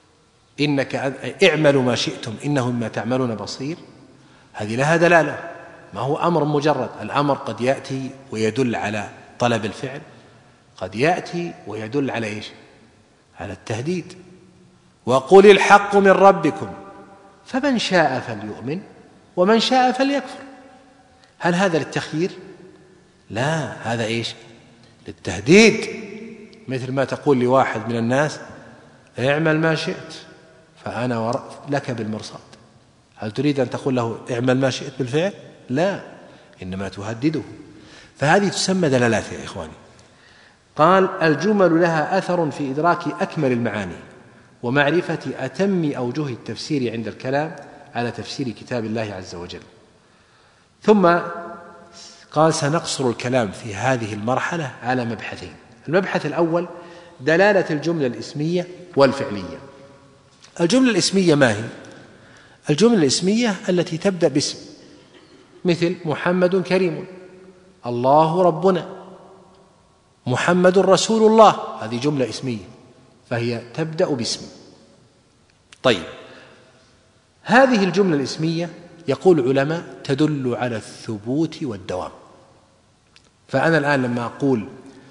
إنك اعملوا ما شئتم إنه مما تعملون بصير، هذه لها دلالة، ما هو أمر مجرد. الأمر قد يأتي ويدل على طلب الفعل، قد يأتي ويدل على إيش؟ على التهديد. وقل الحق من ربكم فمن شاء فليؤمن ومن شاء فليكفر. هل هذا للتخيير؟ لا، هذا إيش؟ للتهديد. مثل ما تقول لواحد من الناس اعمل ما شئت فأنا لك بالمرصاد. هل تريد أن تقول له اعمل ما شئت بالفعل؟ لا، إنما تهدده. فهذه تسمى دلالات يا إخواني. قال الجمل لها أثر في إدراك أكمل المعاني ومعرفة أتم أوجه التفسير عند الكلام على تفسير كتاب الله عز وجل. ثم قال سنقصر الكلام في هذه المرحلة على مبحثين. المبحث الأول دلالة الجملة الإسمية والفعلية. الجملة الإسمية ما هي؟ الجملة الإسمية التي تبدأ باسم، مثل محمد كريم، الله ربنا، محمد رسول الله، هذه جملة اسمية فهي تبدأ باسم. طيب، هذه الجملة الاسمية يقول العلماء تدل على الثبوت والدوام. فأنا الآن لما أقول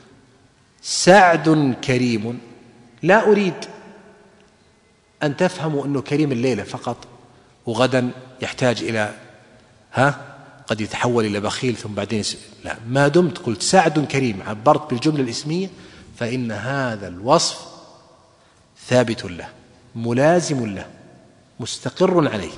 سعد كريم لا أريد أن تفهموا أنه كريم الليلة فقط وغدا يحتاج إلى قد يتحول إلى بخيل ثم بعدين لا، ما دمت قلت سعد كريم عبرت بالجملة الاسمية فإن هذا الوصف ثابت له ملازم له مستقر عليه.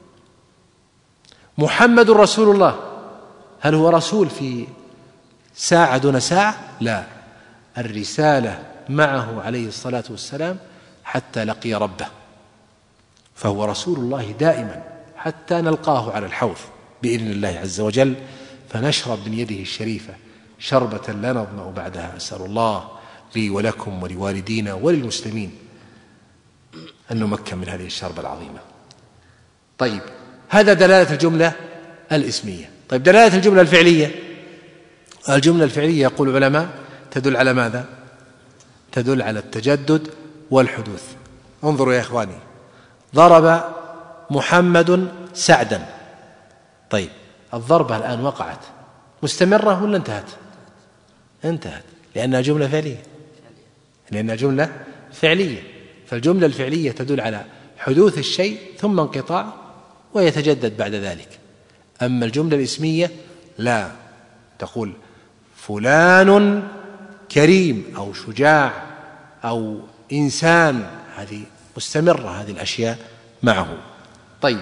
محمد رسول الله، هل هو رسول في ساعة دون ساعة؟ لا، الرسالة معه عليه الصلاة والسلام حتى لقي ربه، فهو رسول الله دائما حتى نلقاه على الحوض بإذن الله عز وجل، فنشرب من يده الشريفة شربة لا نظمأ بعدها. أسأل الله لي ولكم ولوالدينا وللمسلمين أن نمكن من هذه الشربة العظيمة. طيب، هذا دلالة الجملة الإسمية. طيب، دلالة الجملة الفعلية. الجملة الفعلية يقول العلماء تدل على ماذا؟ تدل على التجدد والحدوث. انظروا يا إخواني، ضرب محمد سعدا. طيب، الضربة الآن وقعت مستمرة ولا انتهت؟ انتهت، لأنها جملة فعلية، لأنها جملة فعلية. فالجملة الفعلية تدل على حدوث الشيء ثم انقطاع ويتجدد بعد ذلك. أما الجملة الاسمية لا، تقول فلان كريم أو شجاع أو إنسان، هذه مستمرة هذه الأشياء معه. طيب،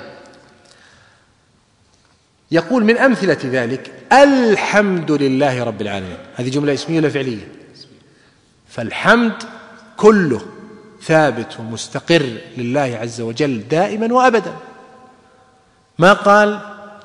يقول من أمثلة ذلك الحمد لله رب العالمين، هذه جملة اسمية ولا فعلية؟ فالحمد كله ثابت ومستقر لله عز وجل دائما وأبدا. ما قال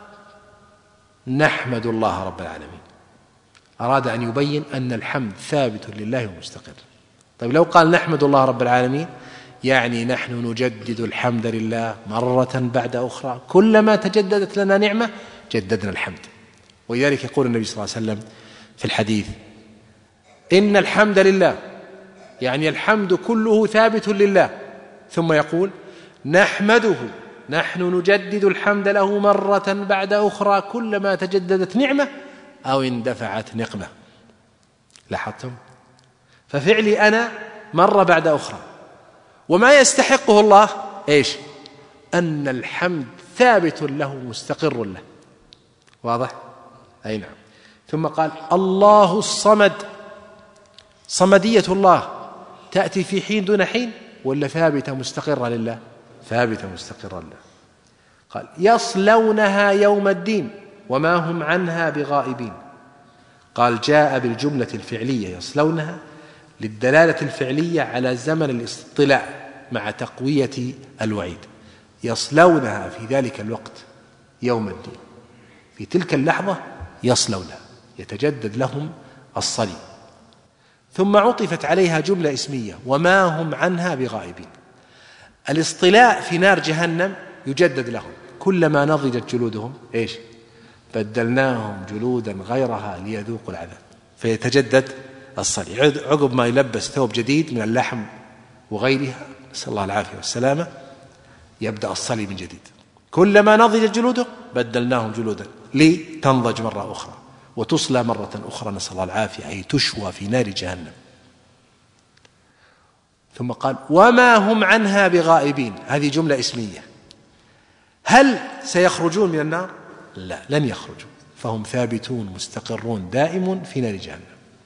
نحمد الله رب العالمين، أراد أن يبين أن الحمد ثابت لله ومستقر. طيب، لو قال نحمد الله رب العالمين يعني نحن نجدد الحمد لله مرة بعد أخرى، كلما تجددت لنا نعمة جددنا الحمد. ولذلك يقول النبي صلى الله عليه وسلم في الحديث إن الحمد لله، يعني الحمد كله ثابت لله، ثم يقول نحمده، نحن نجدد الحمد له مرة بعد أخرى كلما تجددت نعمة أو اندفعت نقمة. لاحظتم؟ ففعلي أنا مرة بعد أخرى، وما يستحقه الله إيش؟ أن الحمد ثابت له مستقر له. واضح؟ أي نعم. ثم قال الله الصمد، صمدية الله تأتي في حين دون حين ولا ثابتة مستقرة لله؟ ثابتة مستقرة لله. قال يصلونها يوم الدين وما هم عنها بغائبين. قال جاء بالجملة الفعلية يصلونها للدلالة الفعلية على زمن الاستطلاع مع تقوية الوعيد. يصلونها في ذلك الوقت يوم الدين، في تلك اللحظة يصلونها، يتجدد لهم الصلي. ثم عطفت عليها جملة اسمية وما هم عنها بغائبين. الاصطلاع في نار جهنم يجدد لهم، كلما نضجت جلودهم إيش؟ بدلناهم جلودا غيرها ليذوقوا العذاب، فيتجدد الصلي. عقب ما يلبس ثوب جديد من اللحم وغيرها نسأل الله العافية والسلامة يبدأ الصلي من جديد. كلما نضجت جلوده بدلناهم جلودا لتنضج مرة أخرى وتصلى مرة أخرى، نسأل الله العافية، أي تشوى في نار جهنم. ثم قال وما هم عنها بغائبين، هذه جملة اسمية. هل سيخرجون من النار؟ لا، لن يخرجوا، فهم ثابتون مستقرون دائم في نار جهنم.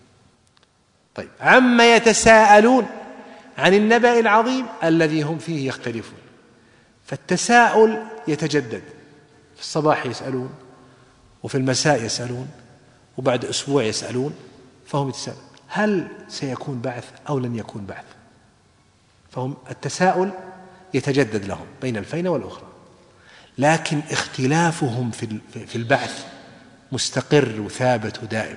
طيب، عما يتساءلون عن النبأ العظيم الذي هم فيه يختلفون. فالتساؤل يتجدد، في الصباح يسألون، وفي المساء يسألون، وبعد أسبوع يسألون، فهم يتساءلون هل سيكون بعث أو لن يكون بعث. فهم التساؤل يتجدد لهم بين الفين والأخرى، لكن اختلافهم في البعث مستقر وثابت ودائم.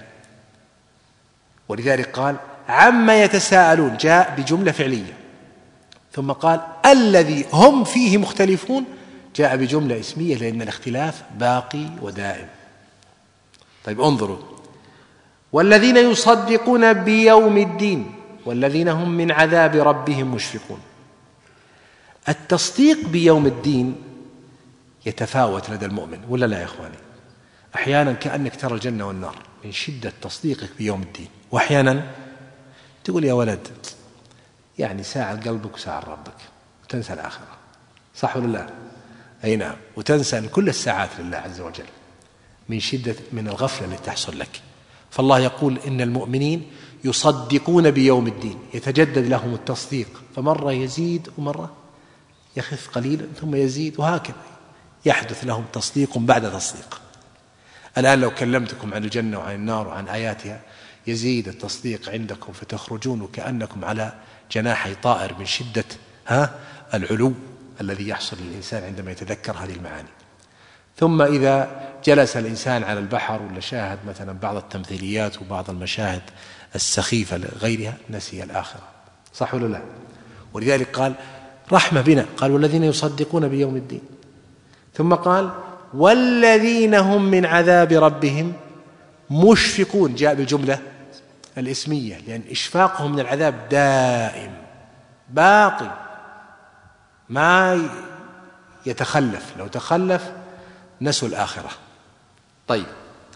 ولذلك قال عما يتساءلون، جاء بجملة فعلية، ثم قال الذي هم فيه مختلفون، جاء بجملة اسمية، لأن الاختلاف باقي ودائم. طيب انظروا، والذين يصدقون بيوم الدين والذين هم من عذاب ربهم مشفقون. التصديق بيوم الدين يتفاوت لدى المؤمن، ولا لا يا إخواني؟ أحيانا كأنك ترى الجنة والنار من شدة تصديقك بيوم الدين، وأحيانا تقول يا ولد يعني ساعة لقلبك وساعة لربك، وتنسى الآخرة، صح ولا لا؟ أي نعم، وتنسى كل الساعات لله عز وجل من الغفلة التي تحصل لك. فالله يقول إن المؤمنين يصدقون بيوم الدين، يتجدد لهم التصديق، فمرة يزيد ومرة يخف قليلا ثم يزيد، وهكذا يحدث لهم تصديق بعد تصديق. الآن لو كلمتكم عن الجنة وعن النار وعن آياتها يزيد التصديق عندكم، فتخرجون وكأنكم على جناحي طائر من شدة العلو الذي يحصل للإنسان عندما يتذكر هذه المعاني. ثم إذا جلس الإنسان على البحر ولا شاهد مثلا بعض التمثيليات وبعض المشاهد السخيفة لغيرها نسي الآخرة، صح ولا لا؟ ولذلك قال رحمة بنا، قال والذين يصدقون بيوم الدين، ثم قال والذين هم من عذاب ربهم مشفقون، جاء بالجملة الإسمية، لأن إشفاقهم من العذاب دائم باقي ما يتخلف، لو تخلف نسوا الآخرة. طيب،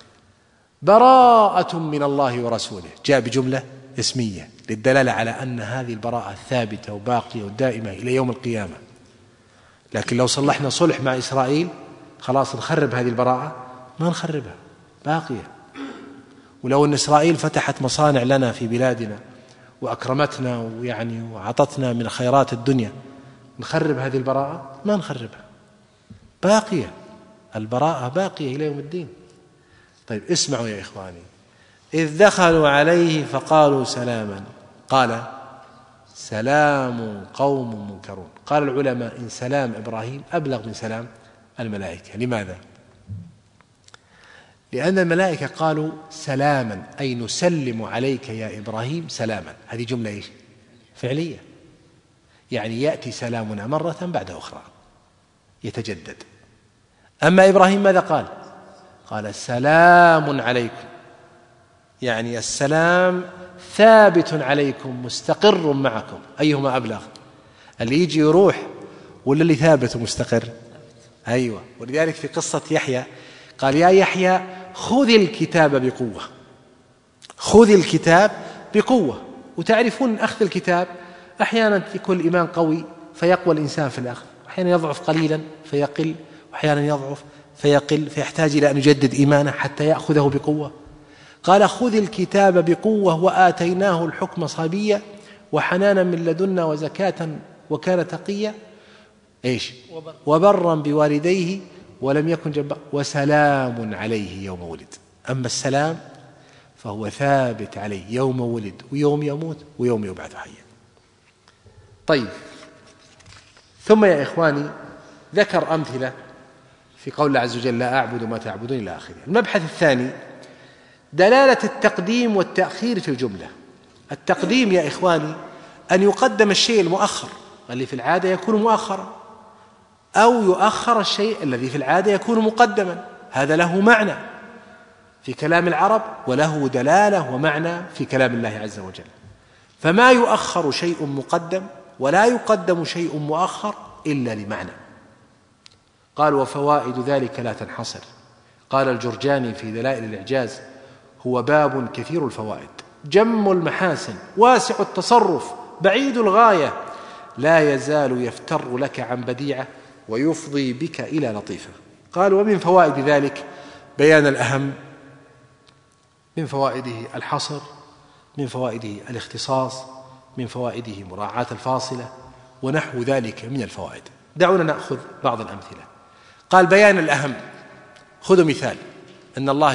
براءة من الله ورسوله، جاء بجملة اسمية للدلالة على أن هذه البراءة ثابتة وباقية ودائمة إلى يوم القيامة. لكن لو صلحنا صلح مع إسرائيل خلاص نخرب هذه البراءة؟ ما نخربها، باقية. ولو أن إسرائيل فتحت مصانع لنا في بلادنا وأكرمتنا ويعني وعطتنا من خيرات الدنيا، نخرب هذه البراءة؟ ما نخربها، باقية، البراءة باقية إلى يوم الدين. طيب اسمعوا يا إخواني، إذ دخلوا عليه فقالوا سلاما، قال سلام قوم منكرون. قال العلماء إن سلام إبراهيم أبلغ من سلام الملائكة. لماذا؟ لأن الملائكة قالوا سلاما، أي نسلم عليك يا إبراهيم سلاما، هذه جملة إيش؟ فعلية، يعني يأتي سلامنا مرة بعد أخرى يتجدد. أما إبراهيم ماذا قال؟ قال سلام عليكم، يعني السلام ثابت عليكم مستقر معكم. أيهما أبلغ؟ اللي يجي يروح ولا اللي ثابت ومستقر؟ أيوة. ولذلك في قصة يحيى قال يا يحيى خذ الكتاب بقوة، خذ الكتاب بقوة. وتعرفون أخذ الكتاب أحيانا يكون الإيمان قوي فيقوى الإنسان في الأخذ، أحيانا يضعف قليلا فيقل، وأحيانا يضعف فيقل، فيحتاج إلى أن يجدد إيمانه حتى يأخذه بقوة. قال خذ الكتاب بقوة وآتيناه الحكم صبيا وحنانا من لدنا وزكاة وكان تقيا إيش؟ وبرا بوالديه ولم يكن جبارا وسلام عليه يوم ولد. أما السلام فهو ثابت عليه يوم ولد ويوم يموت ويوم يبعث حيا. طيب، ثم يا إخواني ذكر أمثلة في قول الله عز وجل لا أعبد ما تعبدون إلى آخره. المبحث الثاني دلالة التقديم والتأخير في الجملة. التقديم يا إخواني أن يقدم الشيء المؤخر الذي في العادة يكون مؤخرا، أو يؤخر الشيء الذي في العادة يكون مقدما. هذا له معنى في كلام العرب وله دلالة ومعنى في كلام الله عز وجل. فما يؤخر شيء مقدم ولا يقدم شيء مؤخر إلا لمعنى. قال وفوائد ذلك لا تنحصر. قال الجرجاني في دلائل الإعجاز هو باب كثير الفوائد جم المحاسن واسع التصرف بعيد الغاية، لا يزال يفتر لك عن بديعة ويفضي بك إلى لطيفة. قال ومن فوائد ذلك بيان الأهم، من فوائده الحصر، من فوائده الاختصاص، من فوائده مراعاة الفاصلة ونحو ذلك من الفوائد. دعونا نأخذ بعض الأمثلة. قال بيان الأهم، خذوا مثال أن الله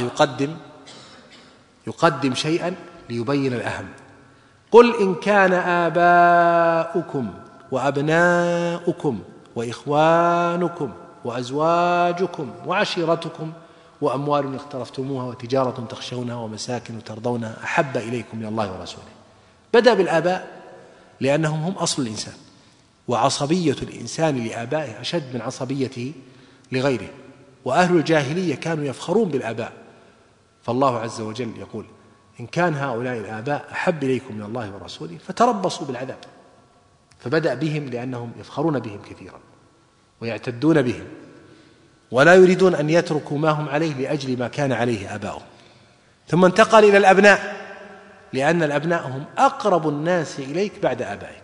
يقدم شيئا ليبين الأهم. قل إن كان آباؤكم وأبناؤكم وإخوانكم وأزواجكم وعشيرتكم وأموال اقترفتموها وتجارة تخشونها ومساكن ترضونها أحب إليكم من الله ورسوله. بدأ بالآباء لأنهم هم أصل الإنسان، وعصبية الإنسان لآبائه أشد من عصبيته لغيره، وأهل الجاهلية كانوا يفخرون بالآباء، فالله عز وجل يقول إن كان هؤلاء الآباء أحب إليكم من الله ورسوله فتربصوا بالعذاب. فبدأ بهم لأنهم يفخرون بهم كثيرا ويعتدون بهم ولا يريدون أن يتركوا ما هم عليه لأجل ما كان عليه آباؤهم. ثم انتقل إلى الأبناء لأن الأبناء هم أقرب الناس إليك بعد آبائك.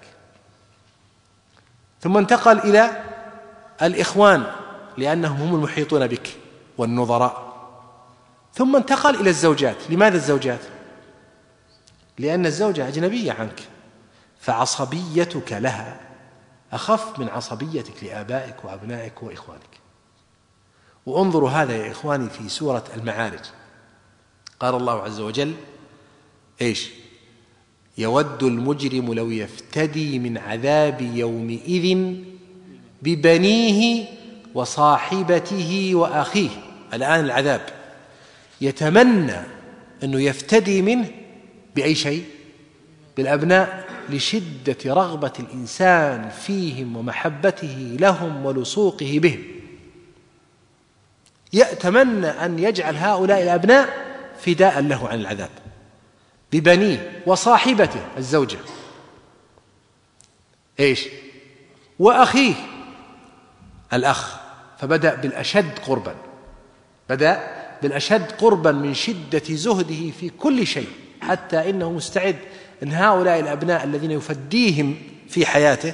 ثم انتقل إلى الإخوان لأنهم هم المحيطون بك والنظراء. ثم انتقل إلى الزوجات. لماذا الزوجات؟ لأن الزوجة أجنبية عنك، فعصبيتك لها أخف من عصبيتك لآبائك وأبنائك وإخوانك. وانظروا هذا يا إخواني في سورة المعارج، قال الله عز وجل إيش؟ يود المجرم لو يفتدي من عذاب يومئذ ببنيه وصاحبته وأخيه. الآن العذاب يتمنى أنه يفتدي منه بأي شيء؟ بالأبناء، لشدة رغبة الإنسان فيهم ومحبته لهم ولصوقه بهم. يتمنى أن يجعل هؤلاء الأبناء فداء له عن العذاب ببنيه وصاحبته الزوجة إيش؟ وأخيه الأخ. فبدأ بالأشد قربا، بدأ بالأشد قربا من شدة زهده في كل شيء، حتى إنه مستعد أن هؤلاء الأبناء الذين يفديهم في حياته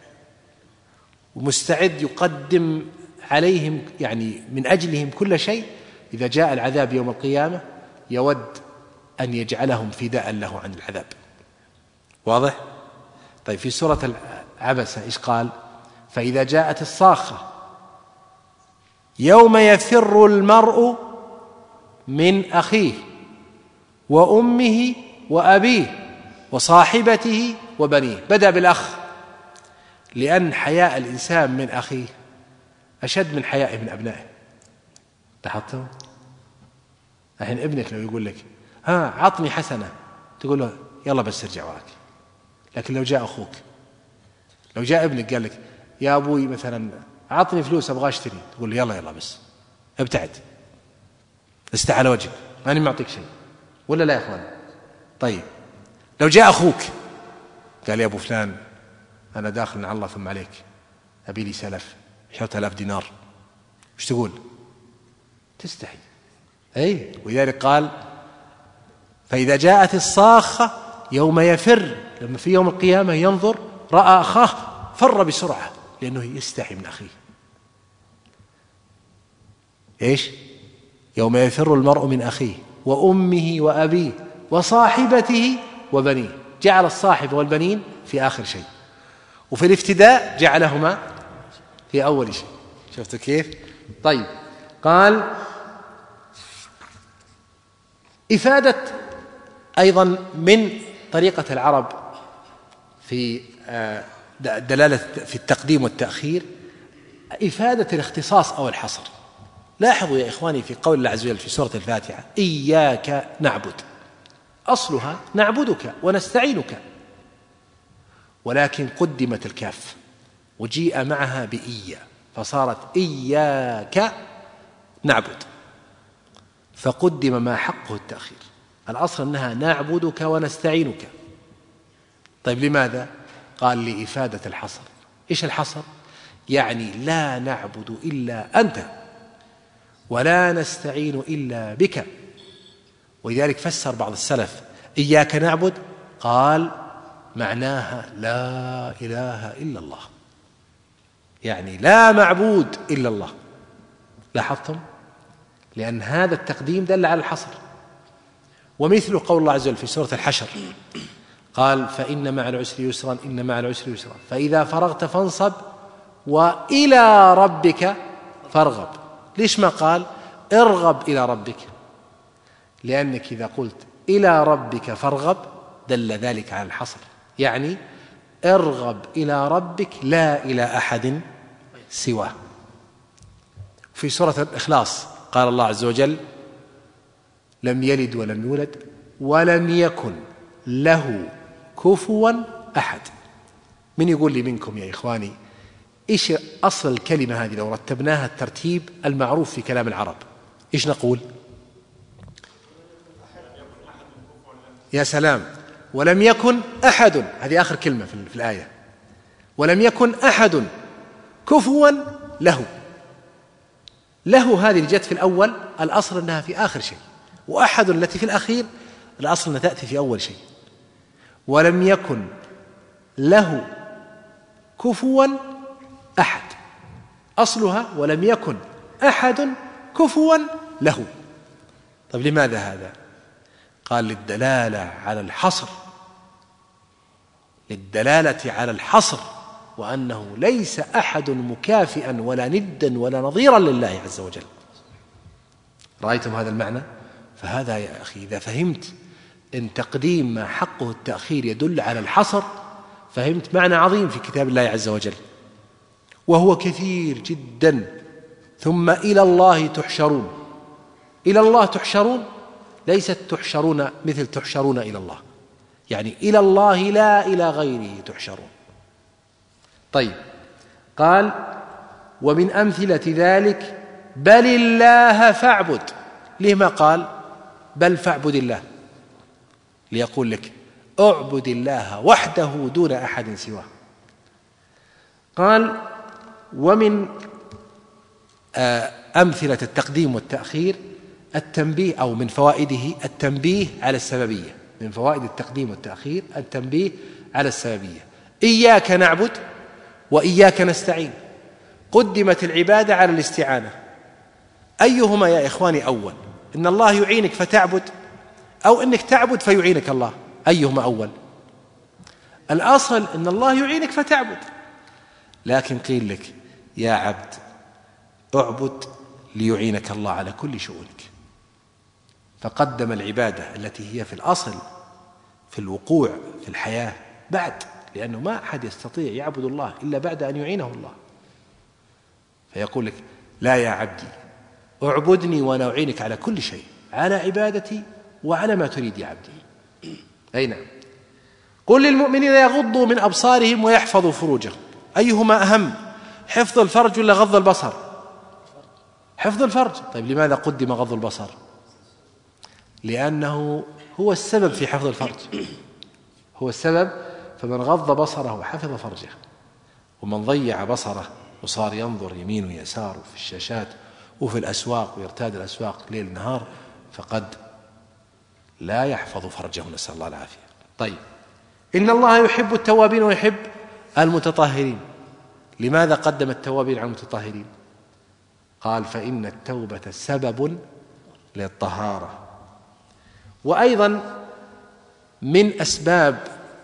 ومستعد يقدم عليهم يعني من أجلهم كل شيء، إذا جاء العذاب يوم القيامة يود أن يجعلهم فداء له عن العذاب. واضح؟ طيب في سورة العبسة إيش قال؟ فإذا جاءت الصاخة يوم يفر المرء من أخيه وأمه وأبيه وصاحبته وبنيه. بدأ بالأخ لأن حياء الإنسان من أخيه أشد من حيائه من أبنائه. لاحظتم؟ الحين ابنك لو يقول لك عطني حسنة تقول له يلا بس ارجع وراك. لكن لو جاء أخوك، لو جاء ابنك قال لك يا أبوي مثلا عطني فلوس أبغى أشتري، تقول له يلا بس ابتعد استع على وجهك ماني معطيك شيء، ولا لا يا أخوان؟ طيب لو جاء أخوك قال يا أبو فلان أنا داخل على الله ثم عليك أبي لي سلف 10,000 دينار، وش تقول؟ تستحي. أي ولذلك قال فإذا جاءت الصاخة يوم يفر، لما في يوم القيامة ينظر رأى أخاه فر بسرعة لأنه يستحي من أخيه. إيش؟ يوم يفر المرء من أخيه وأمه وأبيه وصاحبته وبنيه. جعل الصاحب والبنين في آخر شيء، وفي الافتداء جعلهما في أول شيء. شفتوا كيف؟ طيب قال إفادة أيضا من طريقة العرب في دلالة في التقديم والتأخير إفادة الاختصاص أو الحصر. لاحظوا يا إخواني في قول الله عز وجل في سورة الفاتحة إياك نعبد، أصلها نعبدك ونستعينك، ولكن قدمت الكاف وجيء معها بإيا فصارت إياك نعبد، فقدم ما حقه التأخير. الأصل أنها نعبدك ونستعينك. طيب لماذا؟ قال لإفادة الحصر. إيش الحصر؟ يعني لا نعبد إلا أنت ولا نستعين إلا بك. ولذلك فسر بعض السلف إياك نعبد، قال معناها لا إله إلا الله، يعني لا معبود إلا الله. لاحظتم؟ لأن هذا التقديم دل على الحصر. ومثل قول الله عز وجل في سورة الحشر قال فإن مع العسر يسرا إن مع العسر يسرا فإذا فرغت فانصب وإلى ربك فارغب. ليش ما قال ارغب إلى ربك؟ لأنك إذا قلت إلى ربك فارغب دل ذلك على الحصر، يعني ارغب إلى ربك لا إلى أحد سواه. في سورة الإخلاص قال الله عز وجل لم يلد ولم يولد ولم يكن له كفوا أحد. من يقول لي منكم يا إخواني إيش أصل الكلمة هذه لو رتبناها الترتيب المعروف في كلام العرب؟ إيش نقول؟ يا سلام، ولم يكن أحد، هذه آخر كلمة في الآية، ولم يكن أحد كفوا له. له هذه اللي جت في الأول الأصل أنها في آخر شيء، وأحد التي في الأخير الأصل أنها تأتي في أول شيء. ولم يكن له كفوا أحد، أصلها ولم يكن أحد كفوا له. طيب لماذا هذا؟ قال للدلالة على الحصر، للدلالة على الحصر، وأنه ليس أحد مكافئا ولا ندا ولا نظيرا لله عز وجل. رأيتم هذا المعنى؟ فهذا يا أخي إذا فهمت أن تقديم ما حقه التأخير يدل على الحصر، فهمت معنى عظيم في كتاب الله عز وجل، وهو كثير جدا. ثم إلى الله تحشرون. إلى الله تحشرون ليست تحشرون مثل تحشرون إلى الله، يعني إلى الله لا إلى غيره تحشرون. طيب، قال ومن أمثلة ذلك بل الله فاعبد. ليه ما قال بل فاعبد الله؟ ليقول لك اعبد الله وحده دون أحد سواه. قال ومن أمثلة التقديم والتأخير التنبيه، أو من فوائده التنبيه على السببية. من فوائد التقديم والتأخير التنبيه على السببية. إياك نعبد وإياك نستعين، قدمت العبادة على الاستعانة. أيهما يا إخواني أول؟ إن الله يعينك فتعبد، أو إنك تعبد فيعينك الله؟ أيهما أول؟ الأصل إن الله يعينك فتعبد، لكن قيل لك يا عبد اعبد ليعينك الله على كل شؤونك، فقدم العبادة التي هي في الأصل في الوقوع في الحياة بعد، لأنه ما أحد يستطيع يعبد الله إلا بعد أن يعينه الله. فيقول لك لا يا عبدي اعبدني وأنا أعينك على كل شيء، على عبادتي وعلى ما تريد يا عبدي. أي نعم. قل للمؤمنين يغضوا من أبصارهم ويحفظوا فروجهم. أيهما أهم، حفظ الفرج ولا غض البصر؟ حفظ الفرج. طيب لماذا قدم غض البصر؟ لأنه هو السبب في حفظ الفرج، هو السبب. فمن غض بصره حفظ فرجه، ومن ضيع بصره وصار ينظر يمين ويسار في الشاشات وفي الأسواق ويرتاد الأسواق ليل نهار فقد لا يحفظ فرجه، نسأل الله العافية. طيب، إن الله يحب التوابين ويحب المتطهرين. لماذا قدم التوابين على المتطهرين؟ قال فإن التوبة سبب للطهارة. وأيضا من أسباب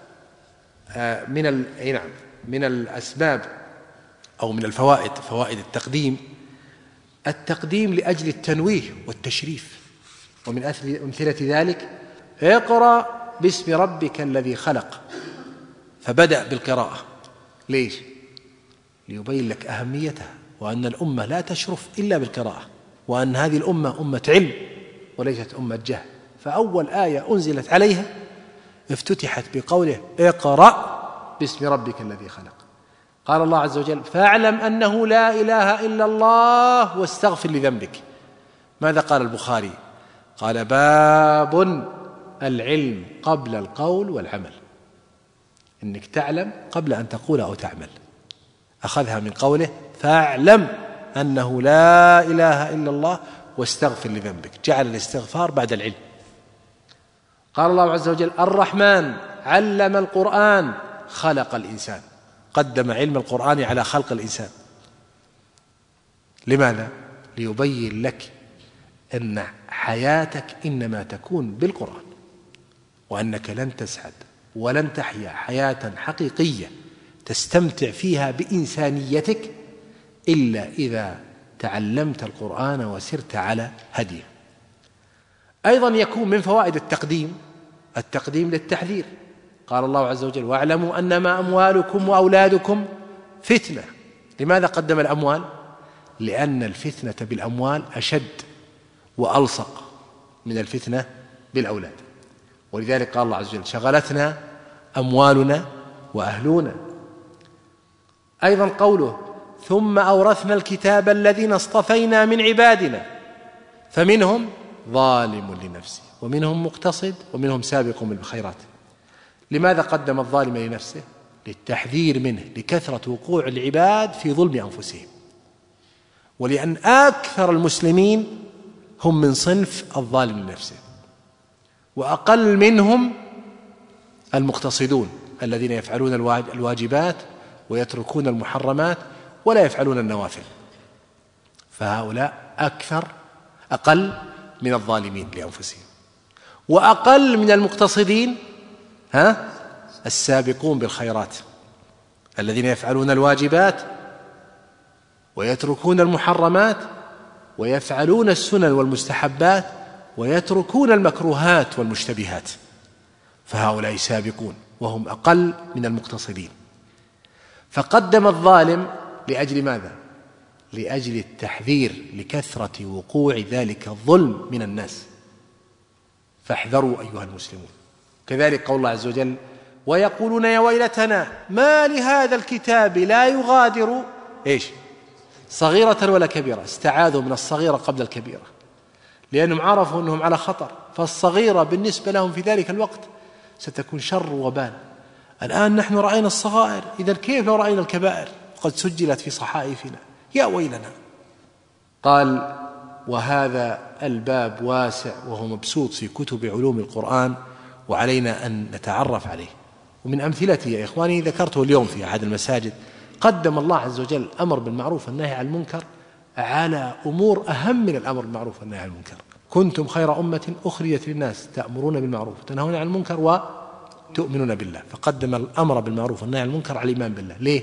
من الأسباب أو من الفوائد، فوائد التقديم لأجل التنويه والتشريف. ومن أمثلة ذلك اقرأ باسم ربك الذي خلق، فبدأ بالقراءة. ليش؟ ليبين لك أهميتها، وأن الأمة لا تشرف إلا بالقراءة، وأن هذه الأمة أمة علم وليست أمة جهل. فأول آية أنزلت عليها افتتحت بقوله اقرأ باسم ربك الذي خلق. قال الله عز وجل فاعلم أنه لا إله إلا الله واستغفر لذنبك. ماذا قال البخاري؟ قال باب العلم قبل القول والعمل. أنك تعلم قبل أن تقول أو تعمل. أخذها من قوله فاعلم أنه لا إله إلا الله واستغفر لذنبك، جعل الاستغفار بعد العلم. قال الله عز وجل الرحمن علم القرآن خلق الإنسان، قدم علم القرآن على خلق الإنسان. لماذا؟ ليبين لك أن حياتك إنما تكون بالقرآن، وأنك لن تسعد ولن تحيا حياة حقيقية تستمتع فيها بإنسانيتك إلا إذا تعلمت القرآن وسرت على هديه. أيضا يكون من فوائد التقديم للتحذير. قال الله عز وجل واعلموا أنما أموالكم وأولادكم فتنة. لماذا قدم الأموال؟ لأن الفتنة بالأموال أشد وألصق من الفتنة بالأولاد، ولذلك قال الله عز وجل شغلتنا أموالنا وأهلنا. أيضا قوله ثم أورثنا الكتاب الذين اصطفينا من عبادنا فمنهم ظالم لنفسه ومنهم مقتصد ومنهم سابق بالخيرات. لماذا قدم الظالم لنفسه؟ للتحذير منه، لكثرة وقوع العباد في ظلم أنفسهم، ولأن أكثر المسلمين هم من صنف الظالم لنفسه، وأقل منهم المقتصدون الذين يفعلون الواجبات ويتركون المحرمات ولا يفعلون النوافل. فهؤلاء أقل من الظالمين لأنفسهم، وأقل من المقتصدين السابقون بالخيرات الذين يفعلون الواجبات ويتركون المحرمات ويفعلون السنن والمستحبات ويتركون المكروهات والمشتبهات. فهؤلاء سابقون وهم أقل من المقتصدين. فقدم الظالم لأجل ماذا؟ لأجل التحذير لكثرة وقوع ذلك الظلم من الناس، فاحذروا أيها المسلمون. كذلك قول الله عز وجل ويقولون يا ويلتنا ما لهذا الكتاب لا يغادر صغيرة ولا كبيرة. استعاذوا من الصغيرة قبل الكبيرة لأنهم عرفوا أنهم على خطر، فالصغيرة بالنسبة لهم في ذلك الوقت ستكون شر وبال. الآن نحن رأينا الصغائر، إذا كيف لو رأينا الكبائر قد سجلت في صحائفنا؟ يا ويلنا. قال وهذا الباب واسع وهو مبسوط في كتب علوم القرآن، وعلينا أن نتعرف عليه. ومن أمثلته يا إخواني ذكرته اليوم في أحد المساجد، قدم الله عز وجل أمر بالمعروف والنهي عن المنكر على أمور أهم من الأمر بالمعروف والنهي عن المنكر. كنتم خير أمة أخرجت للناس تأمرون بالمعروف وتنهون عن المنكر وتؤمنون بالله. فقدم الأمر بالمعروف والنهي عن المنكر على الإيمان بالله. ليه؟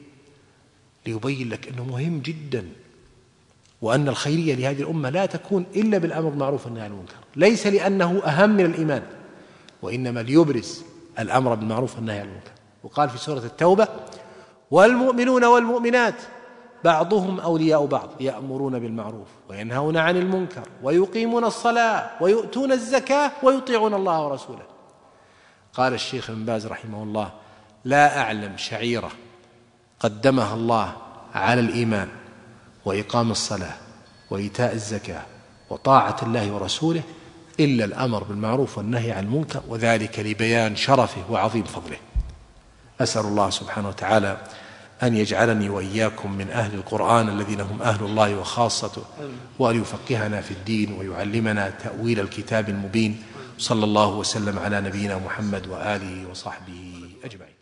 ليبين لك أنه مهم جدا، وأن الخيرية لهذه الأمة لا تكون إلا بالأمر بالمعروف والنهي عن المنكر، ليس لأنه أهم من الإيمان، وإنما ليبرز الأمر بالمعروف والنهي عن المنكر. وقال في سورة التوبة والمؤمنون والمؤمنات بعضهم أولياء بعض يأمرون بالمعروف وينهون عن المنكر ويقيمون الصلاة ويؤتون الزكاة ويطيعون الله ورسوله. قال الشيخ ابن باز رحمه الله لا أعلم شعيرة قدمها الله على الإيمان وإقام الصلاة وإيتاء الزكاة وطاعة الله ورسوله إلا الأمر بالمعروف والنهي عن المنكر، وذلك لبيان شرفه وعظيم فضله. أسأل الله سبحانه وتعالى أن يجعلني وإياكم من أهل القرآن الذين هم أهل الله وخاصته، وأن يفقهنا في الدين ويعلمنا تأويل الكتاب المبين. صلى الله وسلم على نبينا محمد وآله وصحبه أجمعين.